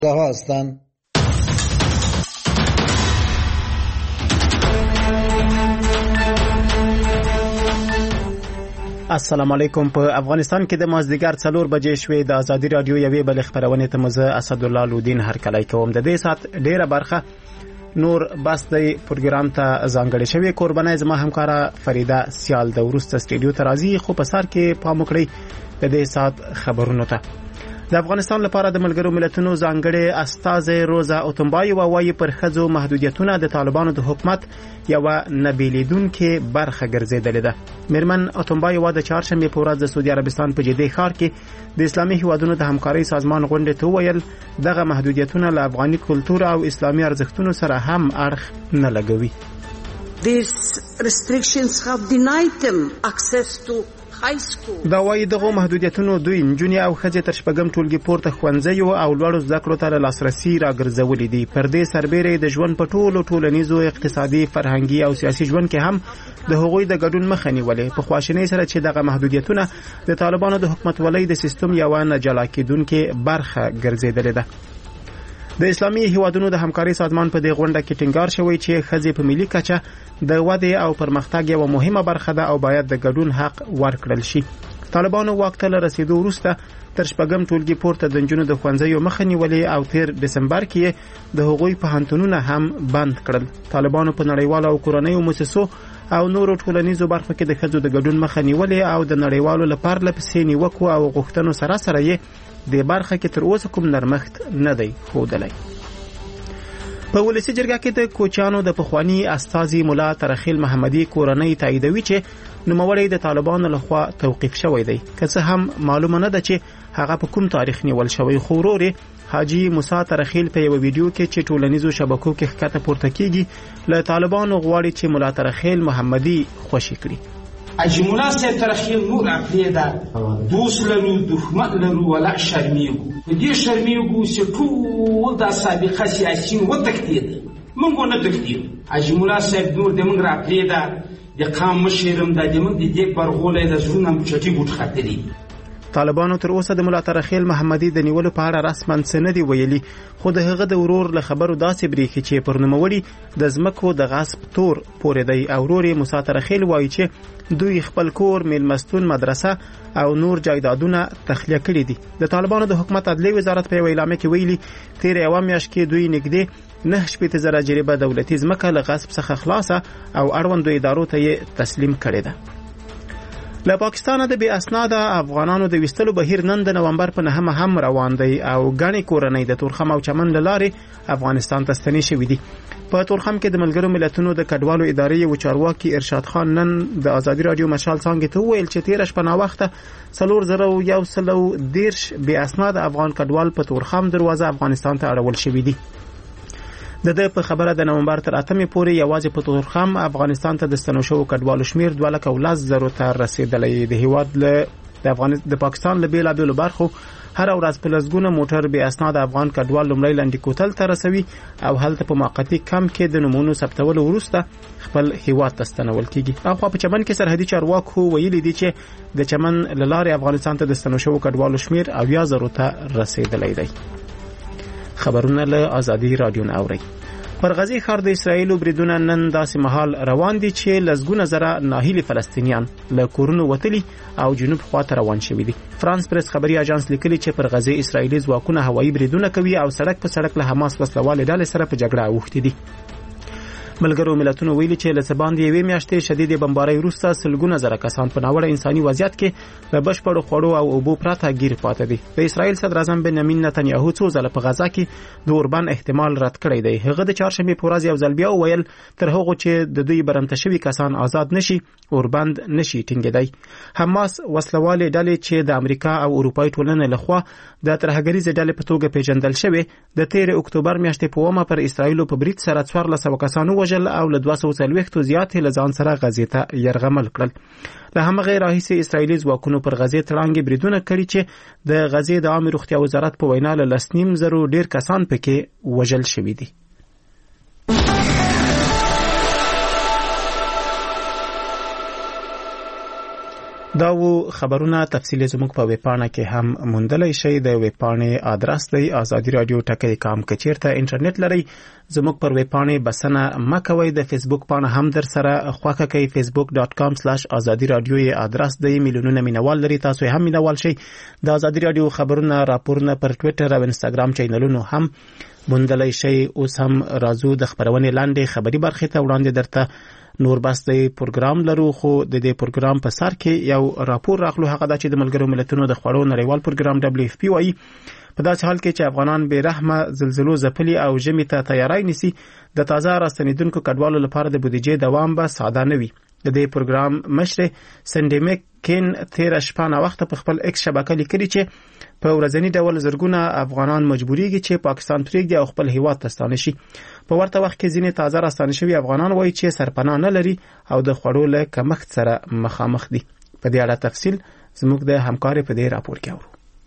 هستند. السلام علیکم. په افغانستان کې د مازدیګر 4 بجې شوې. د ازادي رادیو یوې بل خبرونه ته مزه اسدالله لودین هر کله کوم. د دې سات ډیره برخه نور بس د پروګرام ته ځانګړې شوې. قربانای زما همکارا فریده سیال د ورسته سټډیو ته راځي. خو په سر کې پام وکړئ د دې سات خبرونو ته. د افغانستان لپاره د ملګرو ملتونو ځانګړي استازي روزا اوتمبای وايي پر خځو محدودیتونه د طالبانو د حکومت یو نبیلیدونکو برخه ګرځیدلې ده. میرمن اوتمبای و د چهارشنبه په ورځ د سعودي عربستان په جدي ښار کې د اسلامي هیوادونو د همکارۍ سازمان غونډې ته ویل دغه محدودیتونه له افغاني کلتور او اسلامي ارزښتونو سره هم اړخ نه لګوي. These restrictions have denied them access to دا وايي دغه محدودیتونو دوی نجونې او ښځې تر شپږم ټولګي پورته ښوونځیو او لوړو زده کړو ته لاسرسي راګرځولې دي. پر دې سربېره د ژوند په ټولو ټولنیزو اقتصادي فرهنګي او سیاسي ژوند کې هم د هغوی د ګډون مخه نیولې. په خواشینۍ سره چې دغه محدودیتونه د طالبانو د حکومتولۍ د سیستم یو نه جلا کېدونکې برخه ګرځېدلې ده. د اسلامي هیوادونو د همکارۍ سازمان په دې غونډه کې ټینګار شوی چې ښځې په ملي کچه د ودې او پرمختګ یو مهمه برخه ده او باید د ګډون حق ورکړل شي. طالبانو واک ته رسیدو وروسته تر شپږم ټولګي پورته د نجونو د ښوونځیو مخه نیولې او تیر دسمبر کې د هغوی پوهنتونونه هم بند کړل. طالبانو په نړیوالو او کورنیو مؤسسو او نورو ټولنیزو برخو کې د ښځو د ګډون مخه نیولې او د نړیوالو لپاره لپسې نیوکو او غوښتنو سره سره یې د برخه کې تر اوسه کوم نرمښت نه دی ښودلی. په ولسی جرګه کې د کوچانو د پخوانی استازي مولا ترخیل محمدي کورنۍ تاییدوي چې نوموړی د طالبانو لخوا توقیف شوی دی. که څه هم معلومه نه ده چې هغه په کوم تاریخ نیول شوی. خو ورور حاجی موسی ترخیل په یو ویډیو کې چې ټولنیزو شبکو کې ښکته پورته کیږي له طالبانو غواړي چې مولا ترخیل محمدي خوشی کړي. حاجی مولا صاحب ترخیل نور عقیده دوست لرو دښمن لرو ولا شرمیږو. په دې شرمیږو چې ټول د سابقه سیاسيین وتښتېدل. موږ نه تښتېدو. حاجی مولا صاحب نور د موږ راپرېږده د قام مشرم د موږ د دې برغولې د زړونو چټي بوټ خاطري. طالبانو تر اوسه د مولا ترخیل محمدي د نیولو په اړه رسماً څه نه دی ویلي. خو د هغه د ورور له خبرو داسې بریښي چې پر نوموړي د ځمکو د غصب تور پورې دی. او ورور موسی ترخیل وایي چې دوی خپل کور، میلمستون، مدرسه او نور جایدادونه تخلیه کړي دي. د طالبانو د حکومت عدلي وزارت په اعلامیه کې ویلي تیر یو میاشت کې دوی نږدې 9,000 جریبه دولتي ځمکه له غصب څخه خلاصه او اړوندو ادارو ته یې تسلیم کړې ده. له پاکستانه د بې اسناده افغانانو د ویستلو بهیر نن د نومبر په 9 هم روان دی او ګڼې کورنۍ د تورخم او چمن له لارې افغانستان ته ستنې شوې دي. په تورخم کې د ملګرو ملتونو د کډوالو ادارې یو چارواکي ارشاد خان نن د ازادي رادیو مشال څنګه ته ویل چې تیر شپه نا وخته 4,110 بې اسناده افغان کډوال په تورخم دروازه افغانستان ته اړول شوې دي. د دې په خبره د نومبر تر 8 پورې یوازې په تورخم افغانستان ته د ستنو شوو کډوالو شمیر 2,10,000 ته رسیدلی. د هیواد د پاکستان له بیلابېلو برخو هر ورځ په لسګونه موټر بې اسناد افغان کډوال لومړی لنډی کوتل ته رسوي او هلته په موقتی کمپ کې د نمونو ثبتولو وروسته خپل هیواد ته ستنول کیږي. او په چمن کې سرحدي چارواکو ویلي دي چې د چمن له لارې افغانستان ته د ستنو شوو کډوالو شمیر 80,000 ته رسیدلی دی. خبرونه له ازادي رادیو نه اوري. پر غزي ښار د اسرایل بریدونه نن داسې مهال روان دي چې لسګونه زره ناهیلي فلسطینیان له کورونو وتلي او جنوب خواته روان شوي دي. فرانس پریس خبري اژانس لیکلي چې پر غزي اسرایلی ځواکونه هوایي بریدونه کوي او سړک په سړک له حماس وسلوالې ډلې سره په جګړه اوښتي دي. ملګرو ملتونو ویلي چې له څه باندې یوې میاشتې شدید بمبارۍ وروسته سلګونه زره کسان په ناوړه انساني وضعیت کې له بشپړو خوړو او اوبو پرته ګیر پاتې دي. د اسرایل صدر اعظم بنیامین نتنیاهو څو ځله په غزا کې د اوربان احتمال رد کړی دی. هغه د چهارشنبه په ورځ یو ځل بیا وویل تر هغه چې د دوی برمته شوي کسان آزاد نشي اوربند نشي ټینګېدی. حماس وسلوالې ډلې چې د امریکا او اروپای ټولنې لخوا د ترهګریزې ډلې په توګه پیژندل شوی د 13 اکتوبر میاشتې په ومه پر اسرایل په برید سره 1400 کسانو وژل او له 240 زیات له ځان سره غزې ته يرغمل کړل. له همغه راهیسې اسرایلی ځواکونو پر غزې تړانګې بریدونه کړي چې د غزې د عامه روغتیا وزارت په وینا له 2.5 ډیر کسان پکې وژل شوي دي. دا و خبرونه تفصیل زموږ په ویبپاڼه کې هم موندلای شئ. د ویبپاڼې آدرس دی آزادی رادیو ټکی کام کچیرته انټرنیټ لري. زموږ پر ویبپاڼې بسنه مکوئ. د فیسبوک پاڼه هم در سره خوښه کوي. facebook.com/azadi radio یې آدرس دی. میلیونونه مینوال لري. تاسو هم مینوال شئ. د آزادی رادیو خبرونه راپورونه پر ټوئیټر او انستګرام چینلونو هم موندلای شئ. اوس هم راځو د خبرونې لاندې خبري برخې ته وړاندې درته نور بس د پروګرام لرو. خو د دې پروګرام په سر کې یو راپور راغلو. هغه د ملګرو ملتونو د خوړو نړیوال پروګرام WFP وايي په داسې حال کې چې افغانان بې رحمه زلزلو ځپلي او ژمي ته تیاری نیسي، د تازه راستنیدونکو کډوالو لپاره د بودیجې دوام به ساده نه وي. د دې پروګرام مشر سندیمیک کین تیر شپه نه وخت په خپل ایکس شبکې لیکلي چې په ورځنی ډول زرګونه افغانان مجبوریږي چې پاکستان پرېږدي او خپل هیواد ته ستانه شي. په ورته وخت کې ځینې تازه راستانه شوي افغانان وایي چې سرپناه نه لري او د خوړو له کمښت سره مخامخ دي. په دې اړه تفصیل زموږ د همکاري په دې راپور کې اورو.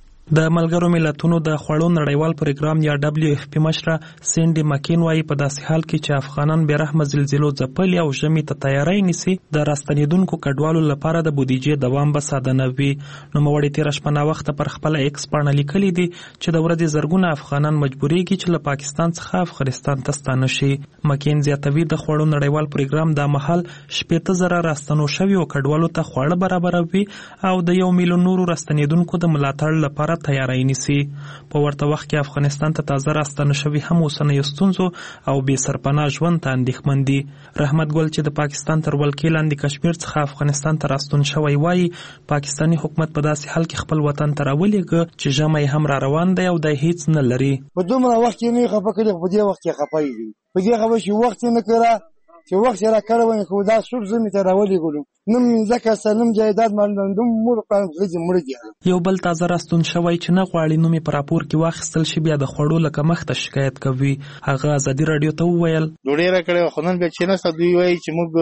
د ملګرو ملتونو د خوړو نړیوال پروګرام یا WFP مشره سینډي مکین وايي په داسې حال کې چې افغانان بې رحمه زلزلو ځپلي او ژمي ته تیاری نیسي، د راستنیدونکو کډوالو لپاره د بودیجې دوام به ساده نه وي. نوموړي تېره شپه ناوخته پر خپله ایکس پاڼه لیکلي دي چې د ورځې زرګونه افغانان مجبوریږي چې له پاکستان څخه افغانستان ته ستانه شي. مکین زیاتوي د خوړو نړیوال پروګرام دا مهال 80,000 راستنو شویو کډوالو ته خواړه برابروي او د 1 میلیون نورو راستنیدونکو د ملاتړ لپاره تیاری نیسي. په ورته وخت کې افغانستان ته تازه راستنه شوي هم اوسنیو ستونزو او بې سرپناه ژوند ته اندېښمن دي. رحمت ګل چې د پاکستان تر ولکې لاندې کشمیر څخه افغانستان ته راستون شوی وایي پاکستاني حکومت په داسې حال کې خپل وطن ته راولېږه چې ژمی هم را روان دی او دی هیڅ نه لري. په دومره وخت کې نه خفه کړي، په دې وخت کې خفه دي. په دې خبره چې وخت نه کړه چې وخت را کړو خو دا سور زمي ته راولېږلو نم ځکه سلام جایداد مالندوم مور په غږی مړ دي. یو بل تازه راستون شوی چې نه غواړي نومې پر راپور کې واخیستل شي بیا د خوړو له کمښت شکایت کوي. هغه آزادي رادیو ته وویل ډوډۍ راکړې خو نن بیا چې نه دوی وایي چې موږ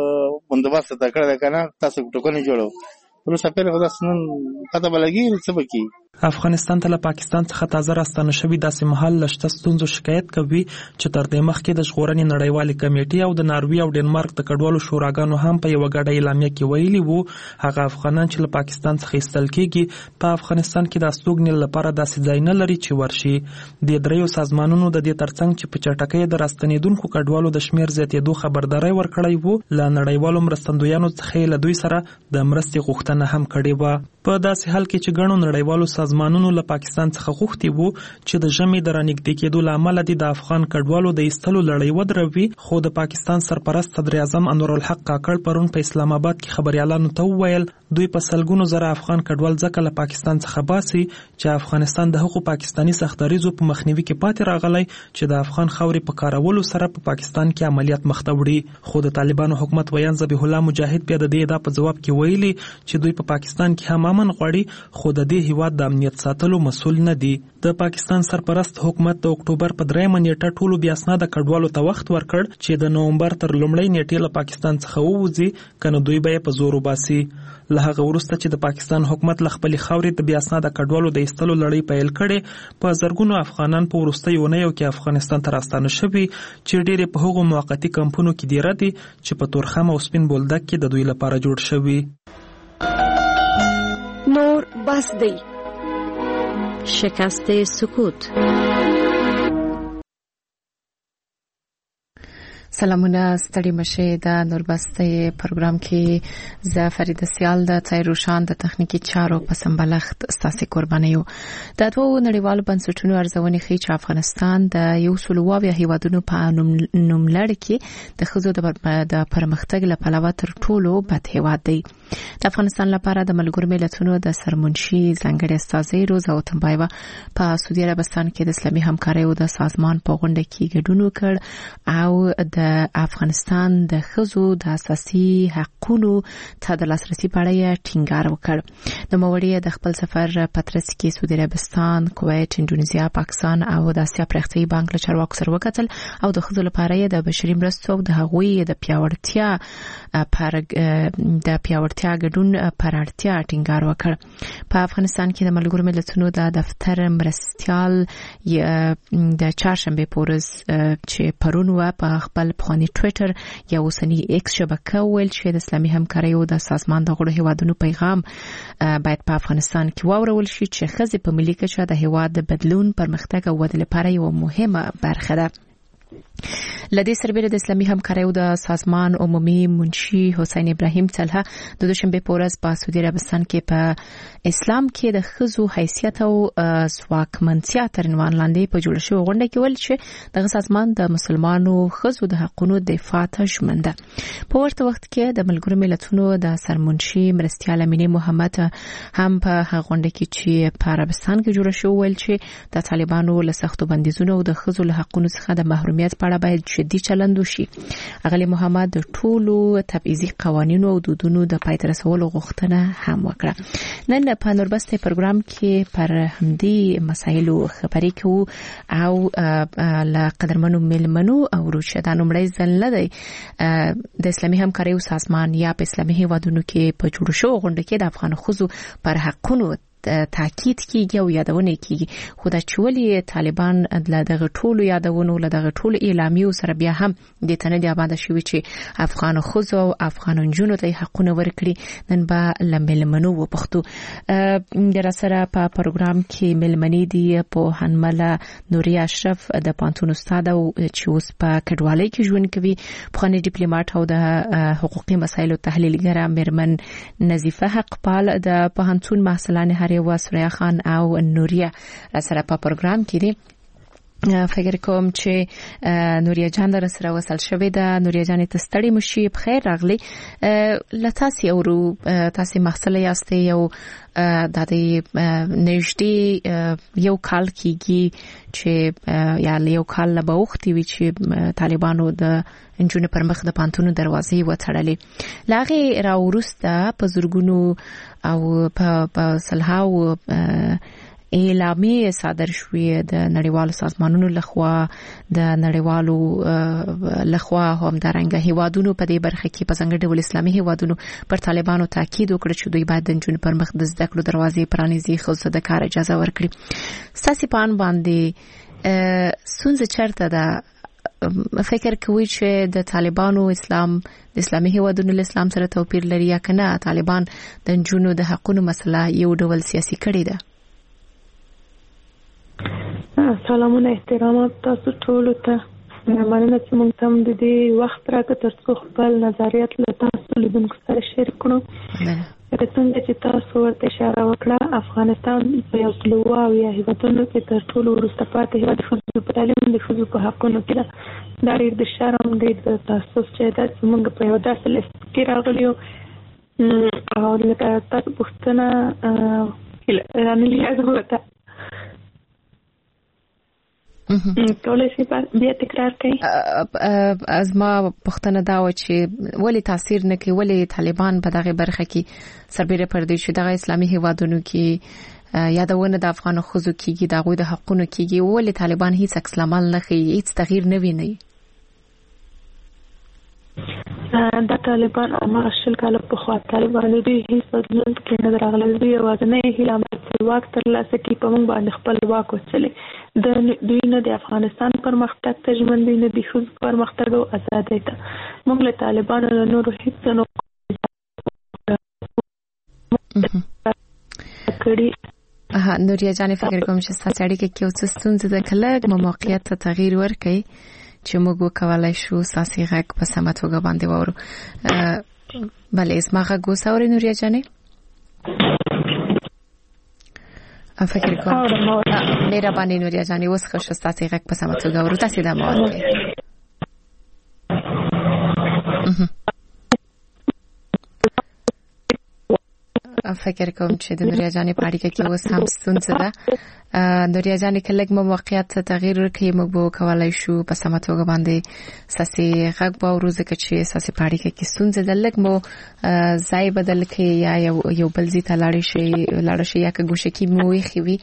بندوبست تکړه ده کنه تاسو ټوکونه جوړو ولې سپېره خدا سنن پته بلګي څه بکی. افغانستان ته له پاکستان څخه تازه راستنه شوي داسې مهال لشته ستونزو شکایت کوي چې تر دې مخکې د ژغورنې نړیوالې کمیټې او د ناروې او ډنمارک د کډوالو شوراګانو هم په یوه ګډه اعلامیه کې ویلي وو هغه افغانان چې له پاکستان څخه ایستل کېږي په افغانستان کې د استوګنې لپاره داسې ځای نه لري چې ورشي. د دریو سازمانونو د دې ترڅنګ چې په چټکۍ د راستنېدونکو کډوالو د شمېر زیاتېدو خبرداری ورکړی وو له نړیوالو مرستندویانو څخه له دوی سره د مرستې غوښتنه هم کړې وه. په داسې حال کې چې ګڼو نړیوالو سازمانونو له پاکستان څخه غوښتي وو چې د ژمي د رانږدې کېدو له امله د افغان کډوالو د ایستلو لړۍ ودروي، خو د پاکستان سرپرست صدر اعظم انورالحق کاکړ پرون په اسلام آباد کې خبريالانو ته وویل دوی په سلګونو زره افغان کډوال ځکه له پاکستان څخه باسي چې افغانستان د هغو پاکستاني سختدریزو په مخنیوي کې پاتې راغلی چې د افغان خاورې په کارولو سره په پاکستان کې عملیات مخته وړي. خو د طالبانو حکومت ویان ذبیح الله مجاهد بیا د دې ادعا په جواب کې ویلي چې دوی په پاکستان کې هم امن غواړي خو د دې هیواد د امنیت ساتلو مسؤل نه دي. د پاکستان سرپرست حکومت د اکتوبر په 3 نیټه ټولو بیا اسناد کډوالو ته وخت ورکړ چې د نومبر تر لومړۍ نیټې له پاکستان څخه ووځي کنه دوی به په زور وباسي. له هغه وروسته چې د پاکستان حکومت له خپل خاورې د بیا اسناد کډوالو د ایستلو لړۍ پیل کړي په زرګونو افغانان په وروستیو اونیو کې افغانستان ته راستانه شوي چې ډېرې په هغو موقتي کمپونو کې دیره دي چې په تورخم او سپین بولدک کې د دوی لپاره جوړ شوي. نور بس دی شکست سکوت. سلامونه ستړي مشه د نوربسته پروګرام کې زه فرید سیال د تایروشان د تخنیکی چارو په سمبلخت ستاسو قرباني یو. د دوه نړیوالو بنسټونو ارزونې ښیي چې افغانستان د یو سلوواوی هیوادونو په نوملړ کې د ښځو د پرمختګ لپاره پلوه تر ټولو بد هیواد دی. د افغانستان لپاره د ملګرو ملتونو د سرمنشي ځانګړي استازي روزا اوتمبایوا په سعودي عربستان کې د اسلامي همکارۍ او د سازمان په غونډه کې ګډون وکړ او د افغانستان د ښځو د اساسي حقوقو ته د لاسرسي په اړه ټینګار وکړ. د نوموړي د خپل سفر پترس کې سعودي عربستان، کویت، انډونیزیا، پاکستان او د اسیا پرختي بانک له چارواکو سره وکتل او د ښځو لپاره د بشري مرستو او د هغوی د پیاوړتیا ګډون پر اړتیا ټینګار وکړ. په افغانستان کې د ملګرو ملتونو د دفتر مرستیال د چهارشنبه پورز چې پرون و په خپل پخوانی ټویټر یا اوسنی ایکس شبکه ویل چې د اسلامي همکاریو د سازمان د غړو هیوادونو پیغام باید په افغانستان کې واورول شي چې ښځې په ملي کچه د هیواد د بدلون پرمختګ او ودې لپاره یو مهمه برخه ده. لدې سربېره د اسلامي همکاریو د سازمان عمومي منشي حسین ابراهیم طلحه د دوشنبه په ورځ په سعودي عربستان کې په اسلام کې د ښځو حیثیت او ځواکمنتیا تر عنوان لاندې په جوړ شوې غونډه کې ویل چې دغه سازمان د مسلمانو ښځو د حقوقو دفاع ته ژمن ده. په ورته وخت کې د ملګرو ملتونو د سرمنشي مرستیال امینه محمد هم په هغه غونډه کې چې په عربستان کې جوړ شوې ویل چې د طالبانو له سختو بندیزونو او د ښځو له حقوقو څخه د محرومیت په اړه باید جدي چلند وشي. اغلی محمد د ټولو تبعیضي قوانینو او دودونو د پای ته رسولو غوښتنه هم وکړه. نن په نوربسته پروګرام کې پر همدې مسایلو خبرې کوو او له قدرمنو ملمنو او روشدانو مړی ځل نه دی د اسلامي همکاریو سازمان یا په اسلامي هیوادونو کې په جوړ شوې غونډه کې د افغان ښځو پر حقونو تاکید کیږي او یادونه کیږي. خو د چولې طالبان د دغه ټولو یادونو له دغه ټولو اعلامیو سره بیا هم د تنه دی آباد شوی چې افغان ښځو او افغان نجونو ته حقونه ورکړي. نن به لملمنو و پښتو در سره په پروګرام کې ملمنې دي په هنمله نوري اشرف د پانتون استاد او چې اوس په کډوالۍ کې ژوند کوي، پخوانی ډیپلوماټ او د حقوقي مسایلو تحلیلګره میرمن نظیفه حقپال د پانتون محصلان و سوریا خان او نوریا سره په پروګرام کې دي. فکر کوم چې نوریا جان در سره وصل شوې ده. نوریا جان ته ستړي مشي، بخیر راغلی. لتاسي اورو تاسو محصل یاستئ یو د نږدې یو کال کېږي چې یا یو کال له وختي وی چې طالبانو د انجونو پر مخ د پانتونو دروازې وتړلې. لاغه راورسته په زورګونو او په صلحاو اعلامیه صادر شوې د نړیوالو سازمانونو لخوا د نړیوالو لخوا هم درنګ هیوادونو په دې برخه کې په څنګه ډول اسلامي هیوادونو پر طالبانو تاکید وکړ چې دوی باید د انجونو پر مخ د زده کړو دروازې پرانیزي، خو د کار اجازه ورکړي. ساسي پان باندې سونځ چرته ده فکر کوي چې د طالبانو اسلام د اسلامي هیوادونو له اسلام سره توپیر لري یا کنه طالبان د انجونو د حقوقو مسله یو ډول سیاسي کړي ده؟ سلامونه احترامات تاسو ټول ته. مننه چې موږ ته د دې وخت راکړ ترڅو خپل نظریات له تاسو لیدونکو سره شریک کړو. څنګه چې تاسو ورته اشاره وکړه، افغانستان په یو سلوه او یا هیوادونو کې تر ټولو وروسته پاتې هیواد ښځو په تعلیم د ښځو په حقونو کې ده. دا ډېر د شرم ډېر د تاسف چې دا موږ په یو داسې لیست کې راغلي یو او لکه تاسو پوښتنه رانیلي ازغوته کولای شي بیا تکرار کړئ. ازما پښتنه دا و چې ولی تاثیر نه کوي، ولی طالبان په دغه برخه کې سربېره پردې شو دغه اسلامي هیوادونو کې یادونه د افغان ښځو کېږي، د هغوی د حقونو کېږي، ولی طالبان هیڅ عکس العمل نه ښیي، هیڅ تغییر نه ویني؟ دا طالبان هغه شل کاله پخوا طالبان دوی هیڅ بدلون کې نه راغلل. دوی یوازینۍ هیله چې واک ترلاسه کړي په موږ باندې خپل واک وچلي. دوی نه د افغانستان پرمختګ ته ژمن دي، نه د ښځو پرمختګ او ازادۍ ته. موږ له طالبانو له نورو هیڅ نه کړي. نوریا جان فکر کوم چې ستاسو اړیکه کې اوس ستونزه ده، کله موقعیت ته تغییر ورکړي چې موږ وکولای شو ساسي غږ په سمه توګه باندې وورو. بله اسما غږ وساوري نوریا جانې فکر کوم مهرباني نوریا جانې اوس ښه شو ساسي غږ په سمه توګه وورو. تاسو دا مو فکر کوم چې د نوریا جانې په اړیکه کې اوس هم ستونزه ده. نوریا جانې کله موږ موقعیت تغییر ورکړي موږ به کولای شو په سمه توګه باندې ساسي غږ باورو، ځکه چې ساسي په اړیکه کې ستونزه ده. لږ مو ځای بدل کړي یا یو بل ځای ته لاړ شي یا که ګوشه کې مو ویښي وي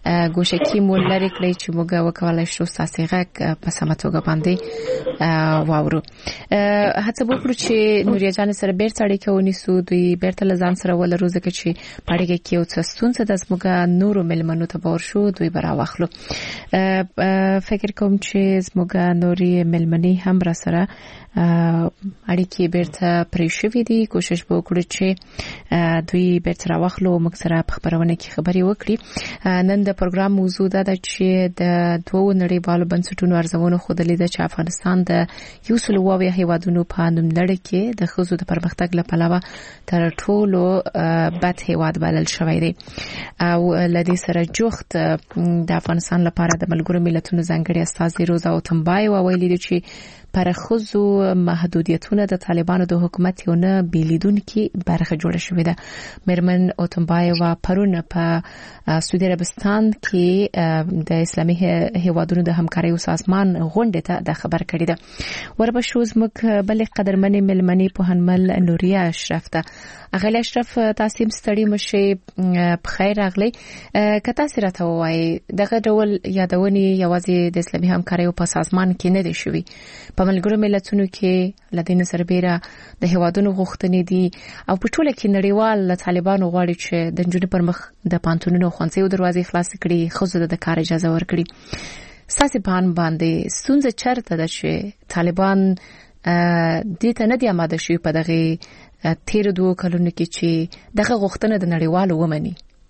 ګوشکی مو لري کړی چې موږ وکولای شو تاسو غږ په سمه توګه باندې واورو. هڅه وکړو چې نوریا جان سره بیرته اړیکه ونیسو، دوی بیرته لزان سره ولرو ځکه چې پاړګه کې او څه ستونزه د زموږ نورو ملمنو ته باور شو دوی برا واخلو. فکر کوم چې زموږ نوري ملمني هم را سره اړیکې بیرته پرې شوې دي. کوشش وکړو چې دوی بیرته راوخلو موږ سره په خبرونه کې خبرې وکړي. نن د پروګرام موضوع دا ده چې د دوو نړیوالو بنسټونو ارزونو ښودلې ده چې افغانستان د 120 هیوادونو په نوملړ کې د ښځو د پرمختګ لپاره تر ټولو بد هیواد بلل شوی دی. او لدې سره جوخت د افغانستان لپاره د ملګرو ملتونو ځانګړي استازي روزا اوتمبای ویلي دي چې پر خصو محدودیتونه د طالبانو د حکومت یو نه بیلیدونکي برخه جوړه شوې ده. مرمن اوتمبایوا پرون په سعودي عربستان کې د اسلامي هیوادونو د همکارۍ سازمان غونډه ته د خبر کړی ده. وربشو زموږ بل قدرمنې ملمنې په هنمل نوریا اشرف ته. اغلی اشرف تاسو ستړي مشه په خیر اغلی کته سره ته وای دغه ډول یادونې یوازې د اسلامي همکارۍ په سازمان کې نه دي شوي، په ملګرو ملتونو کې لدین سربېره د هیوادونو غوښتنې دي او په ټوله کې نړیوال طالبانو غواړي چې د جنونو پر مخ د پانتونونو خوانسیو دروازې خلاص کړي، خزو د کار اجازه ورکړي. ساسي پان باندې ستونزه چرته ده چې طالبان دې ته نه دي آماده شوي په دغه تیر 2 کلونو کې چې دغه غوښتنه د نړیوالو ومني.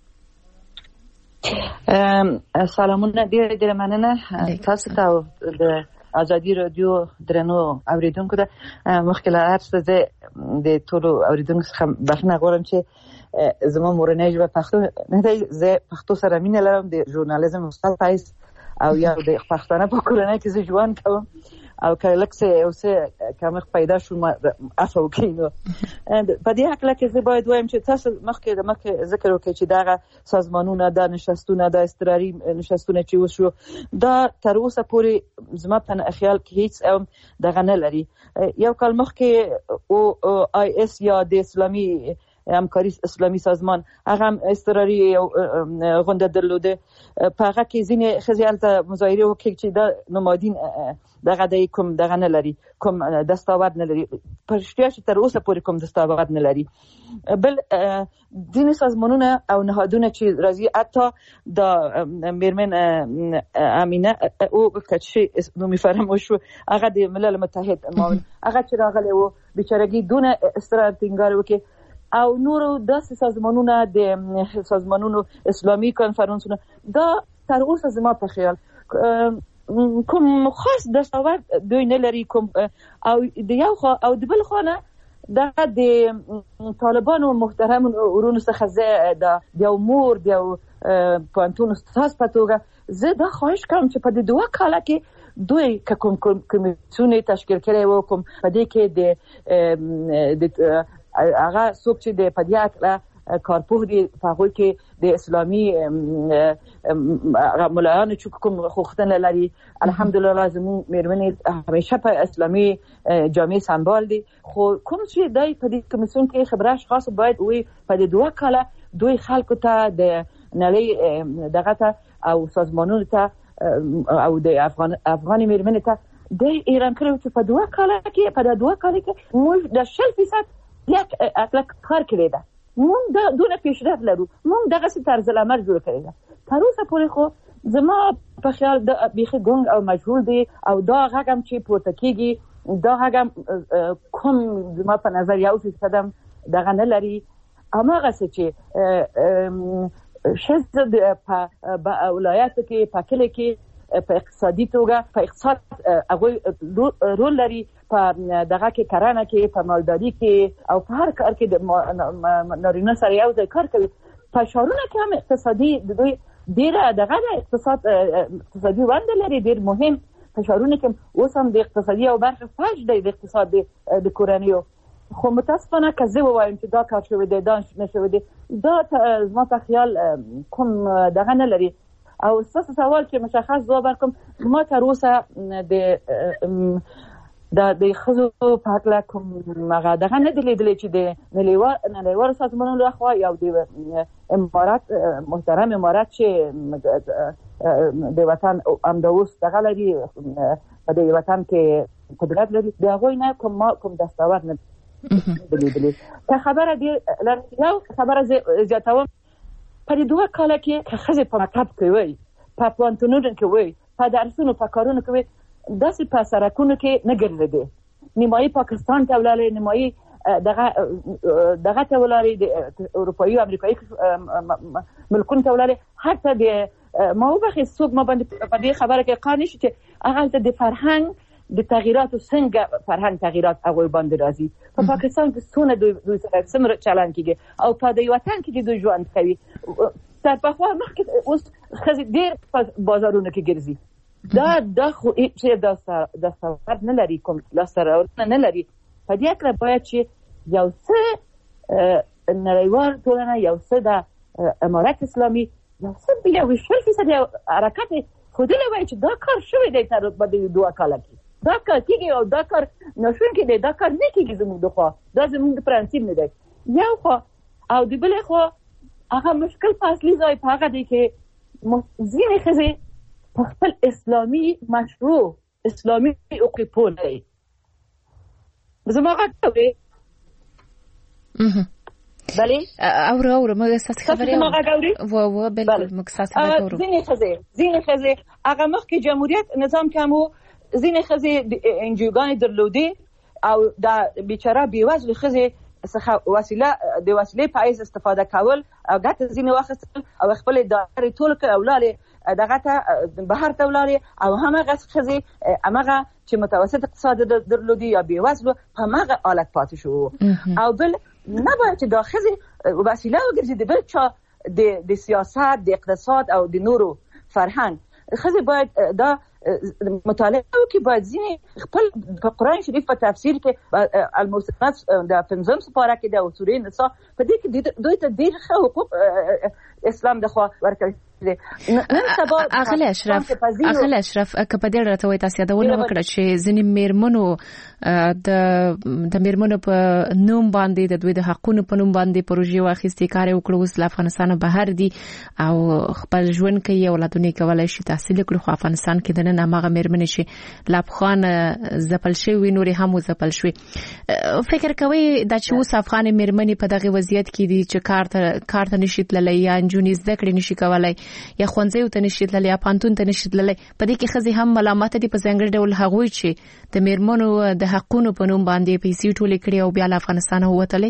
سلامونه ډېر مننه تاسو ته د ازادي رادیو درنو اوریدونکو ته. مخکې له هر څه د ټولو اوریدونکو څخه بخښنه غواړم چې زما مورنۍ ژبه پښتو نه دی. زه پښتو سره مینه لرم، د ژورنالیزم استاد پایس او یا د پښتانه په کورنۍ کې زه ژوند کوم او کله لکه اوسه کومه پیدا شو عفو کینو. په دې حق لکه زه باید وایم چې تاسو مخکې ذکر وکړئ چې دا سازمانونه د نشستونه د استراري نشستونه چې وشو دا تر اوسه پورې زما په خیال کې هیڅ دغه نه لري. یو کال مخکې او آی اس یا د اسلامي همکاري اسلامي سازمان هغه استراري غونډه درلوده. په هغه کې ځینې خزیالت مظاهره وکړي چې دا نمادین دغه د کوم دغه نه لري، کوم دستاورد نه لري، په رښتیا چې تر اوسه پورې کوم دستاورد نه لري. بل ځینې سازمانونه او نهادونه چې راځي حتی د میرمن امینه او کچې نومي فراموش شو، هغه د ملل متحد معاون هغه چې راغلی و بیچارهګي دونه استرار ټینګار وکړي او نورو داسې سازمانونه د سازمانونو اسلامي کانفرنسونه دا تر اوسه زما په خیال کوم خاص دستاورد دوی نه لري. کوم او د یو خوا او د بل خوا نه د طالبانو محترم ورونو څخه د یو مور د یو پوهنتون استاد په توګه زه دا خواهش کوم چې په دې 2 کاله کې دوی کوم کمیسیون تشکیل کړي و، کوم په دې کې د هغه څوک چې د پدیات کارپوه دي په هغه کې د اسلامي مولایانو چې کوم خوښتنه لري الحمدلله لازم مېرمنې همیشه په اسلامي جامع سمبال دي. خو کوم چې دای په دې کمیسیون کې خبره خاص باید وي په دې 2 کاله دوی خلکو ته د نړۍ دغه ته او سازمانونو ته او د افغان مېرمنې ته د ایران کړو چې په 2 کاله کې موږ د 100% یک اطلاق کار کړی ده. مونږ د دونه پیشرفت لرو، مونږ دغه څه طرز العمل جوړ کړی ده. تر اوسه پورې خو زما په خیال د بیخي ګونګ او مجهول دی او دا هغه چې پورته کېږي دا هغه کوم زما په نظر 1% دغه نه لري. هماغه څه چې شزه په ولایاتو کې په کله کې په اقتصادي توګه په اقتصاد هغه رول لري، په دغه کې کرانه کې په مالداري کې او په هر کار کې د نارینه سره یو ځای کار کوي. په شهرونو کې هم اقتصادي د دوی ډیره دغه اقتصادي ونډه لري، ډیر مهم. په شهرونو کې اوس هم د اقتصادي او برخه فاش دی د اقتصاد د کورنیو. خو متاسفانه که زه ووایم چې دا کار شوی دی دا نشوی دی دا زما په خیال کوم دغه نه لري. او ستاسو سوال چې مشخص ځواب ورکوم، ما تر اوسه د د خزو په حق کوم هغه دغه نه لیدلې چې د نړیوال سازمانونو لخوا یو د امارات محترم امارات چې د وطن امدوس دغه لري په دې وطن کې قدرت لري د هغوی نه کوم دستاورد نه لیدلې. که خبره دی یو خبره زیاتوم په دې 2 کاله کې که ښځې په مکتب کې وي، په پوهنتونونو کې وي، په درسونو په کارونو کې وي، داسې په سرکونو کې نه ګرځېدې. نیمایي پاکستان ته ولاړې، نیمایي دغه ته ولاړې، د اروپایي او امریکایي ملکونو ته ولاړې. حتی د ما وبخښئ څوک ما باندې په دې خبره کې قانع نشي چې هغلته د فرهنګ د تغییراتو څنګه فرهنګ تغییرات هغوی باندې راځي. په پاکستان کې څونه دوی سره څومره چلن کېږي او په دې وطن کې دوی ژوند کوي. تر پخوا مخکې اوس ښځې ډېر په بازارونو کې ګرځي. دا خو چې دستاورد نه لري، کوم لاسته راوړنه نه لري. په دې اړه باید چې یو څه نړیوال ټولنه، یو څه د امارت اسلامي، یو څه 20% حرکت ښودلی وای چې دا کار شوی دی تر په دې 2 کاله کې. دا کار کېږي او دا کار ناشونکی دی، دا کار نه کېږي زموږ د خوا، دا زموږ د پرنسیپ نه دی یو خوا. او د بلې خوا هغه مشکل په اصلي ځای په هغه دی چې ځینې ښځې په خپل اسلامي مشروع اسلامي حقوق پوه نه دي. زما غږ اورې؟ بلې اورو موږ ستاسو خبرې و بالکل موږ ستاسو خبرې اورو. ځینې ښځې هغه مخکې جمهوریت نظام کې هم ځینې ښځې انجوګانې درلودې او دا بیچاره بېوزلې ښځې څخه د وسیلې په حیث استفاده کول او ګټه ځینې واخیستل او خپلې دارې ټول کړې او لاړې دغه ته بهر ته ولاړې. او همغه ښځې همغه چې متوسط اقتصاد درلودي یا بېوزلو په همغه حالت پاتې شو. او بل نه باید چې دا ښځې وسیله وګرځي د بل چا د سیاست، د اقتصاد او د نورو فرهنګ. ښځې باید دا مطالعه وکړي، باید ځینې خپل په قرآن شریف په تفسیر کې المحصنات د 5 سپاره کې د سورې نساء په دې کې دوی ته ډېر ښه حقوق اسلام دخوا ورکړي. اغلی اشرف که په دې راته وایي تاسو یادونه وکړه چې ځینې میرمنو د میرمنو په نوم باندې د دوی د حقونو په نوم باندې پروژې واخیستې، کار یې وکړو، اوس له افغانستان بهر دي او خپل ژوند کوي، اولادونه یې کولی شي تحصیل کړي. خو افغانستان کې دننه هماغه میرمنې چې له افغان ځپل شوي نورې هم وځپل شوي. فکر کوئ دا چې اوس افغانې میرمنې په دغه وضعیت کې دي چې کار ته نشي تللی یا نجونې زده کړې نشي کولی یا ښوونځیو ته نشي تللی یا پوهنتون ته نشي تللی، په دې کې ښځې هم ملامته دي په ځانګړي ډول هغوی چې د میرمنو د حقونو په نوم باندې پیسې ټولې کړې او بیا له افغانستانه ووتلې؟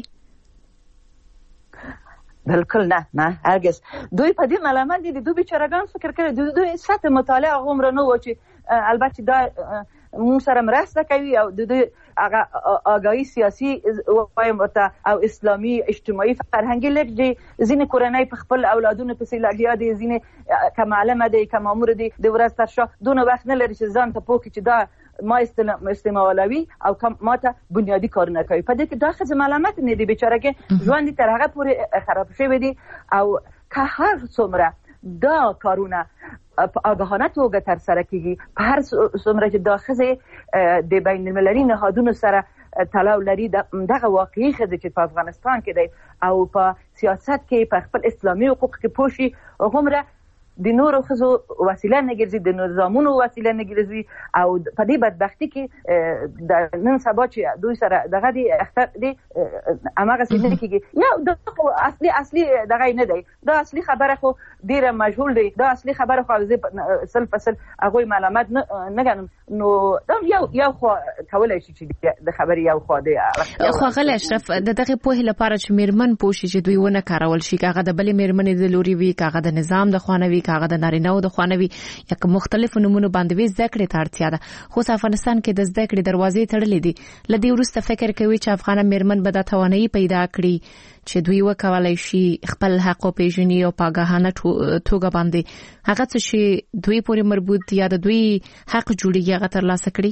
بالکل نه هرگز. دوی په دې ملامت دي. دوی بیچارهګان فکر کوي دوی سطح مطالعه عمر نه و چې البته دا مون سره مرسته کوي او د هغه آگاهی سیاسي وایم ورته او اسلامي اجتماعي فرهنګي لري. ځینې کورنۍ په خپل اولادونو پسې لګیا دي، ځینې که معلمه دی که مامور دی د ورځ تر شا دونه وخت نه لري چې ځان ته پوه کړي چې دا ما استعمالوي او ما ته بنیادي کارونه کوي. په دې کې دا ښځې ملامت نه دي، بیچارهګې ژوند تر هغه پورې خراب شوی دي. او که هر څومره دا کارونه په آگاهانه توګه ترسره کیږي، په هر څومره چې دا ښځې د بین المللي نهادونو سره تړاو لري، دغه واقعي ښځې چې په افغانستان کې دی او په سیاست کې په خپل اسلامي حقوق کې پوه شي، هغومره د نورو ښځو وسیله نه ګرځي، د نظامونو وسیله نه ګرځي. او په دې بدبختي کې د نن سبا چې دوی سره دغه دی هماغسې نه کېږي. یا دا خو اصلي دغه نه دی، دا اصلي خبره خو ډېره مجهول دی. دا اصلي خبره خو زه سل فصل هغوی ملامت نه ګڼم. نو دا یو خو کولی شي چې د خبرې یو خوا دی. خو غلی اشرف د دغې پوهې لپاره چې میرمن پوه شي چې دوی ونه کارول شي، که هغه د بلې میرمنې د لوري وي، که هغه د نظام د خوا نه وي، که هغه د نارینه‌و د خوا نه وي، یا که مختلفو نومونو باندې وي، زده کړې ته اړتیا ده. خو افغانستان کې د زده کړې دروازې تړلې دي. له دې وروسته فکر کوي چې افغانه میرمن به دا توانایي پیدا کړي چې دوی وکولای شي خپل حق وپېژني او په آګاهانه توګه باندې هغه څه چې دوی پورې مربوط یا د دوی حق جوړېږي هغه ترلاسه کړي؟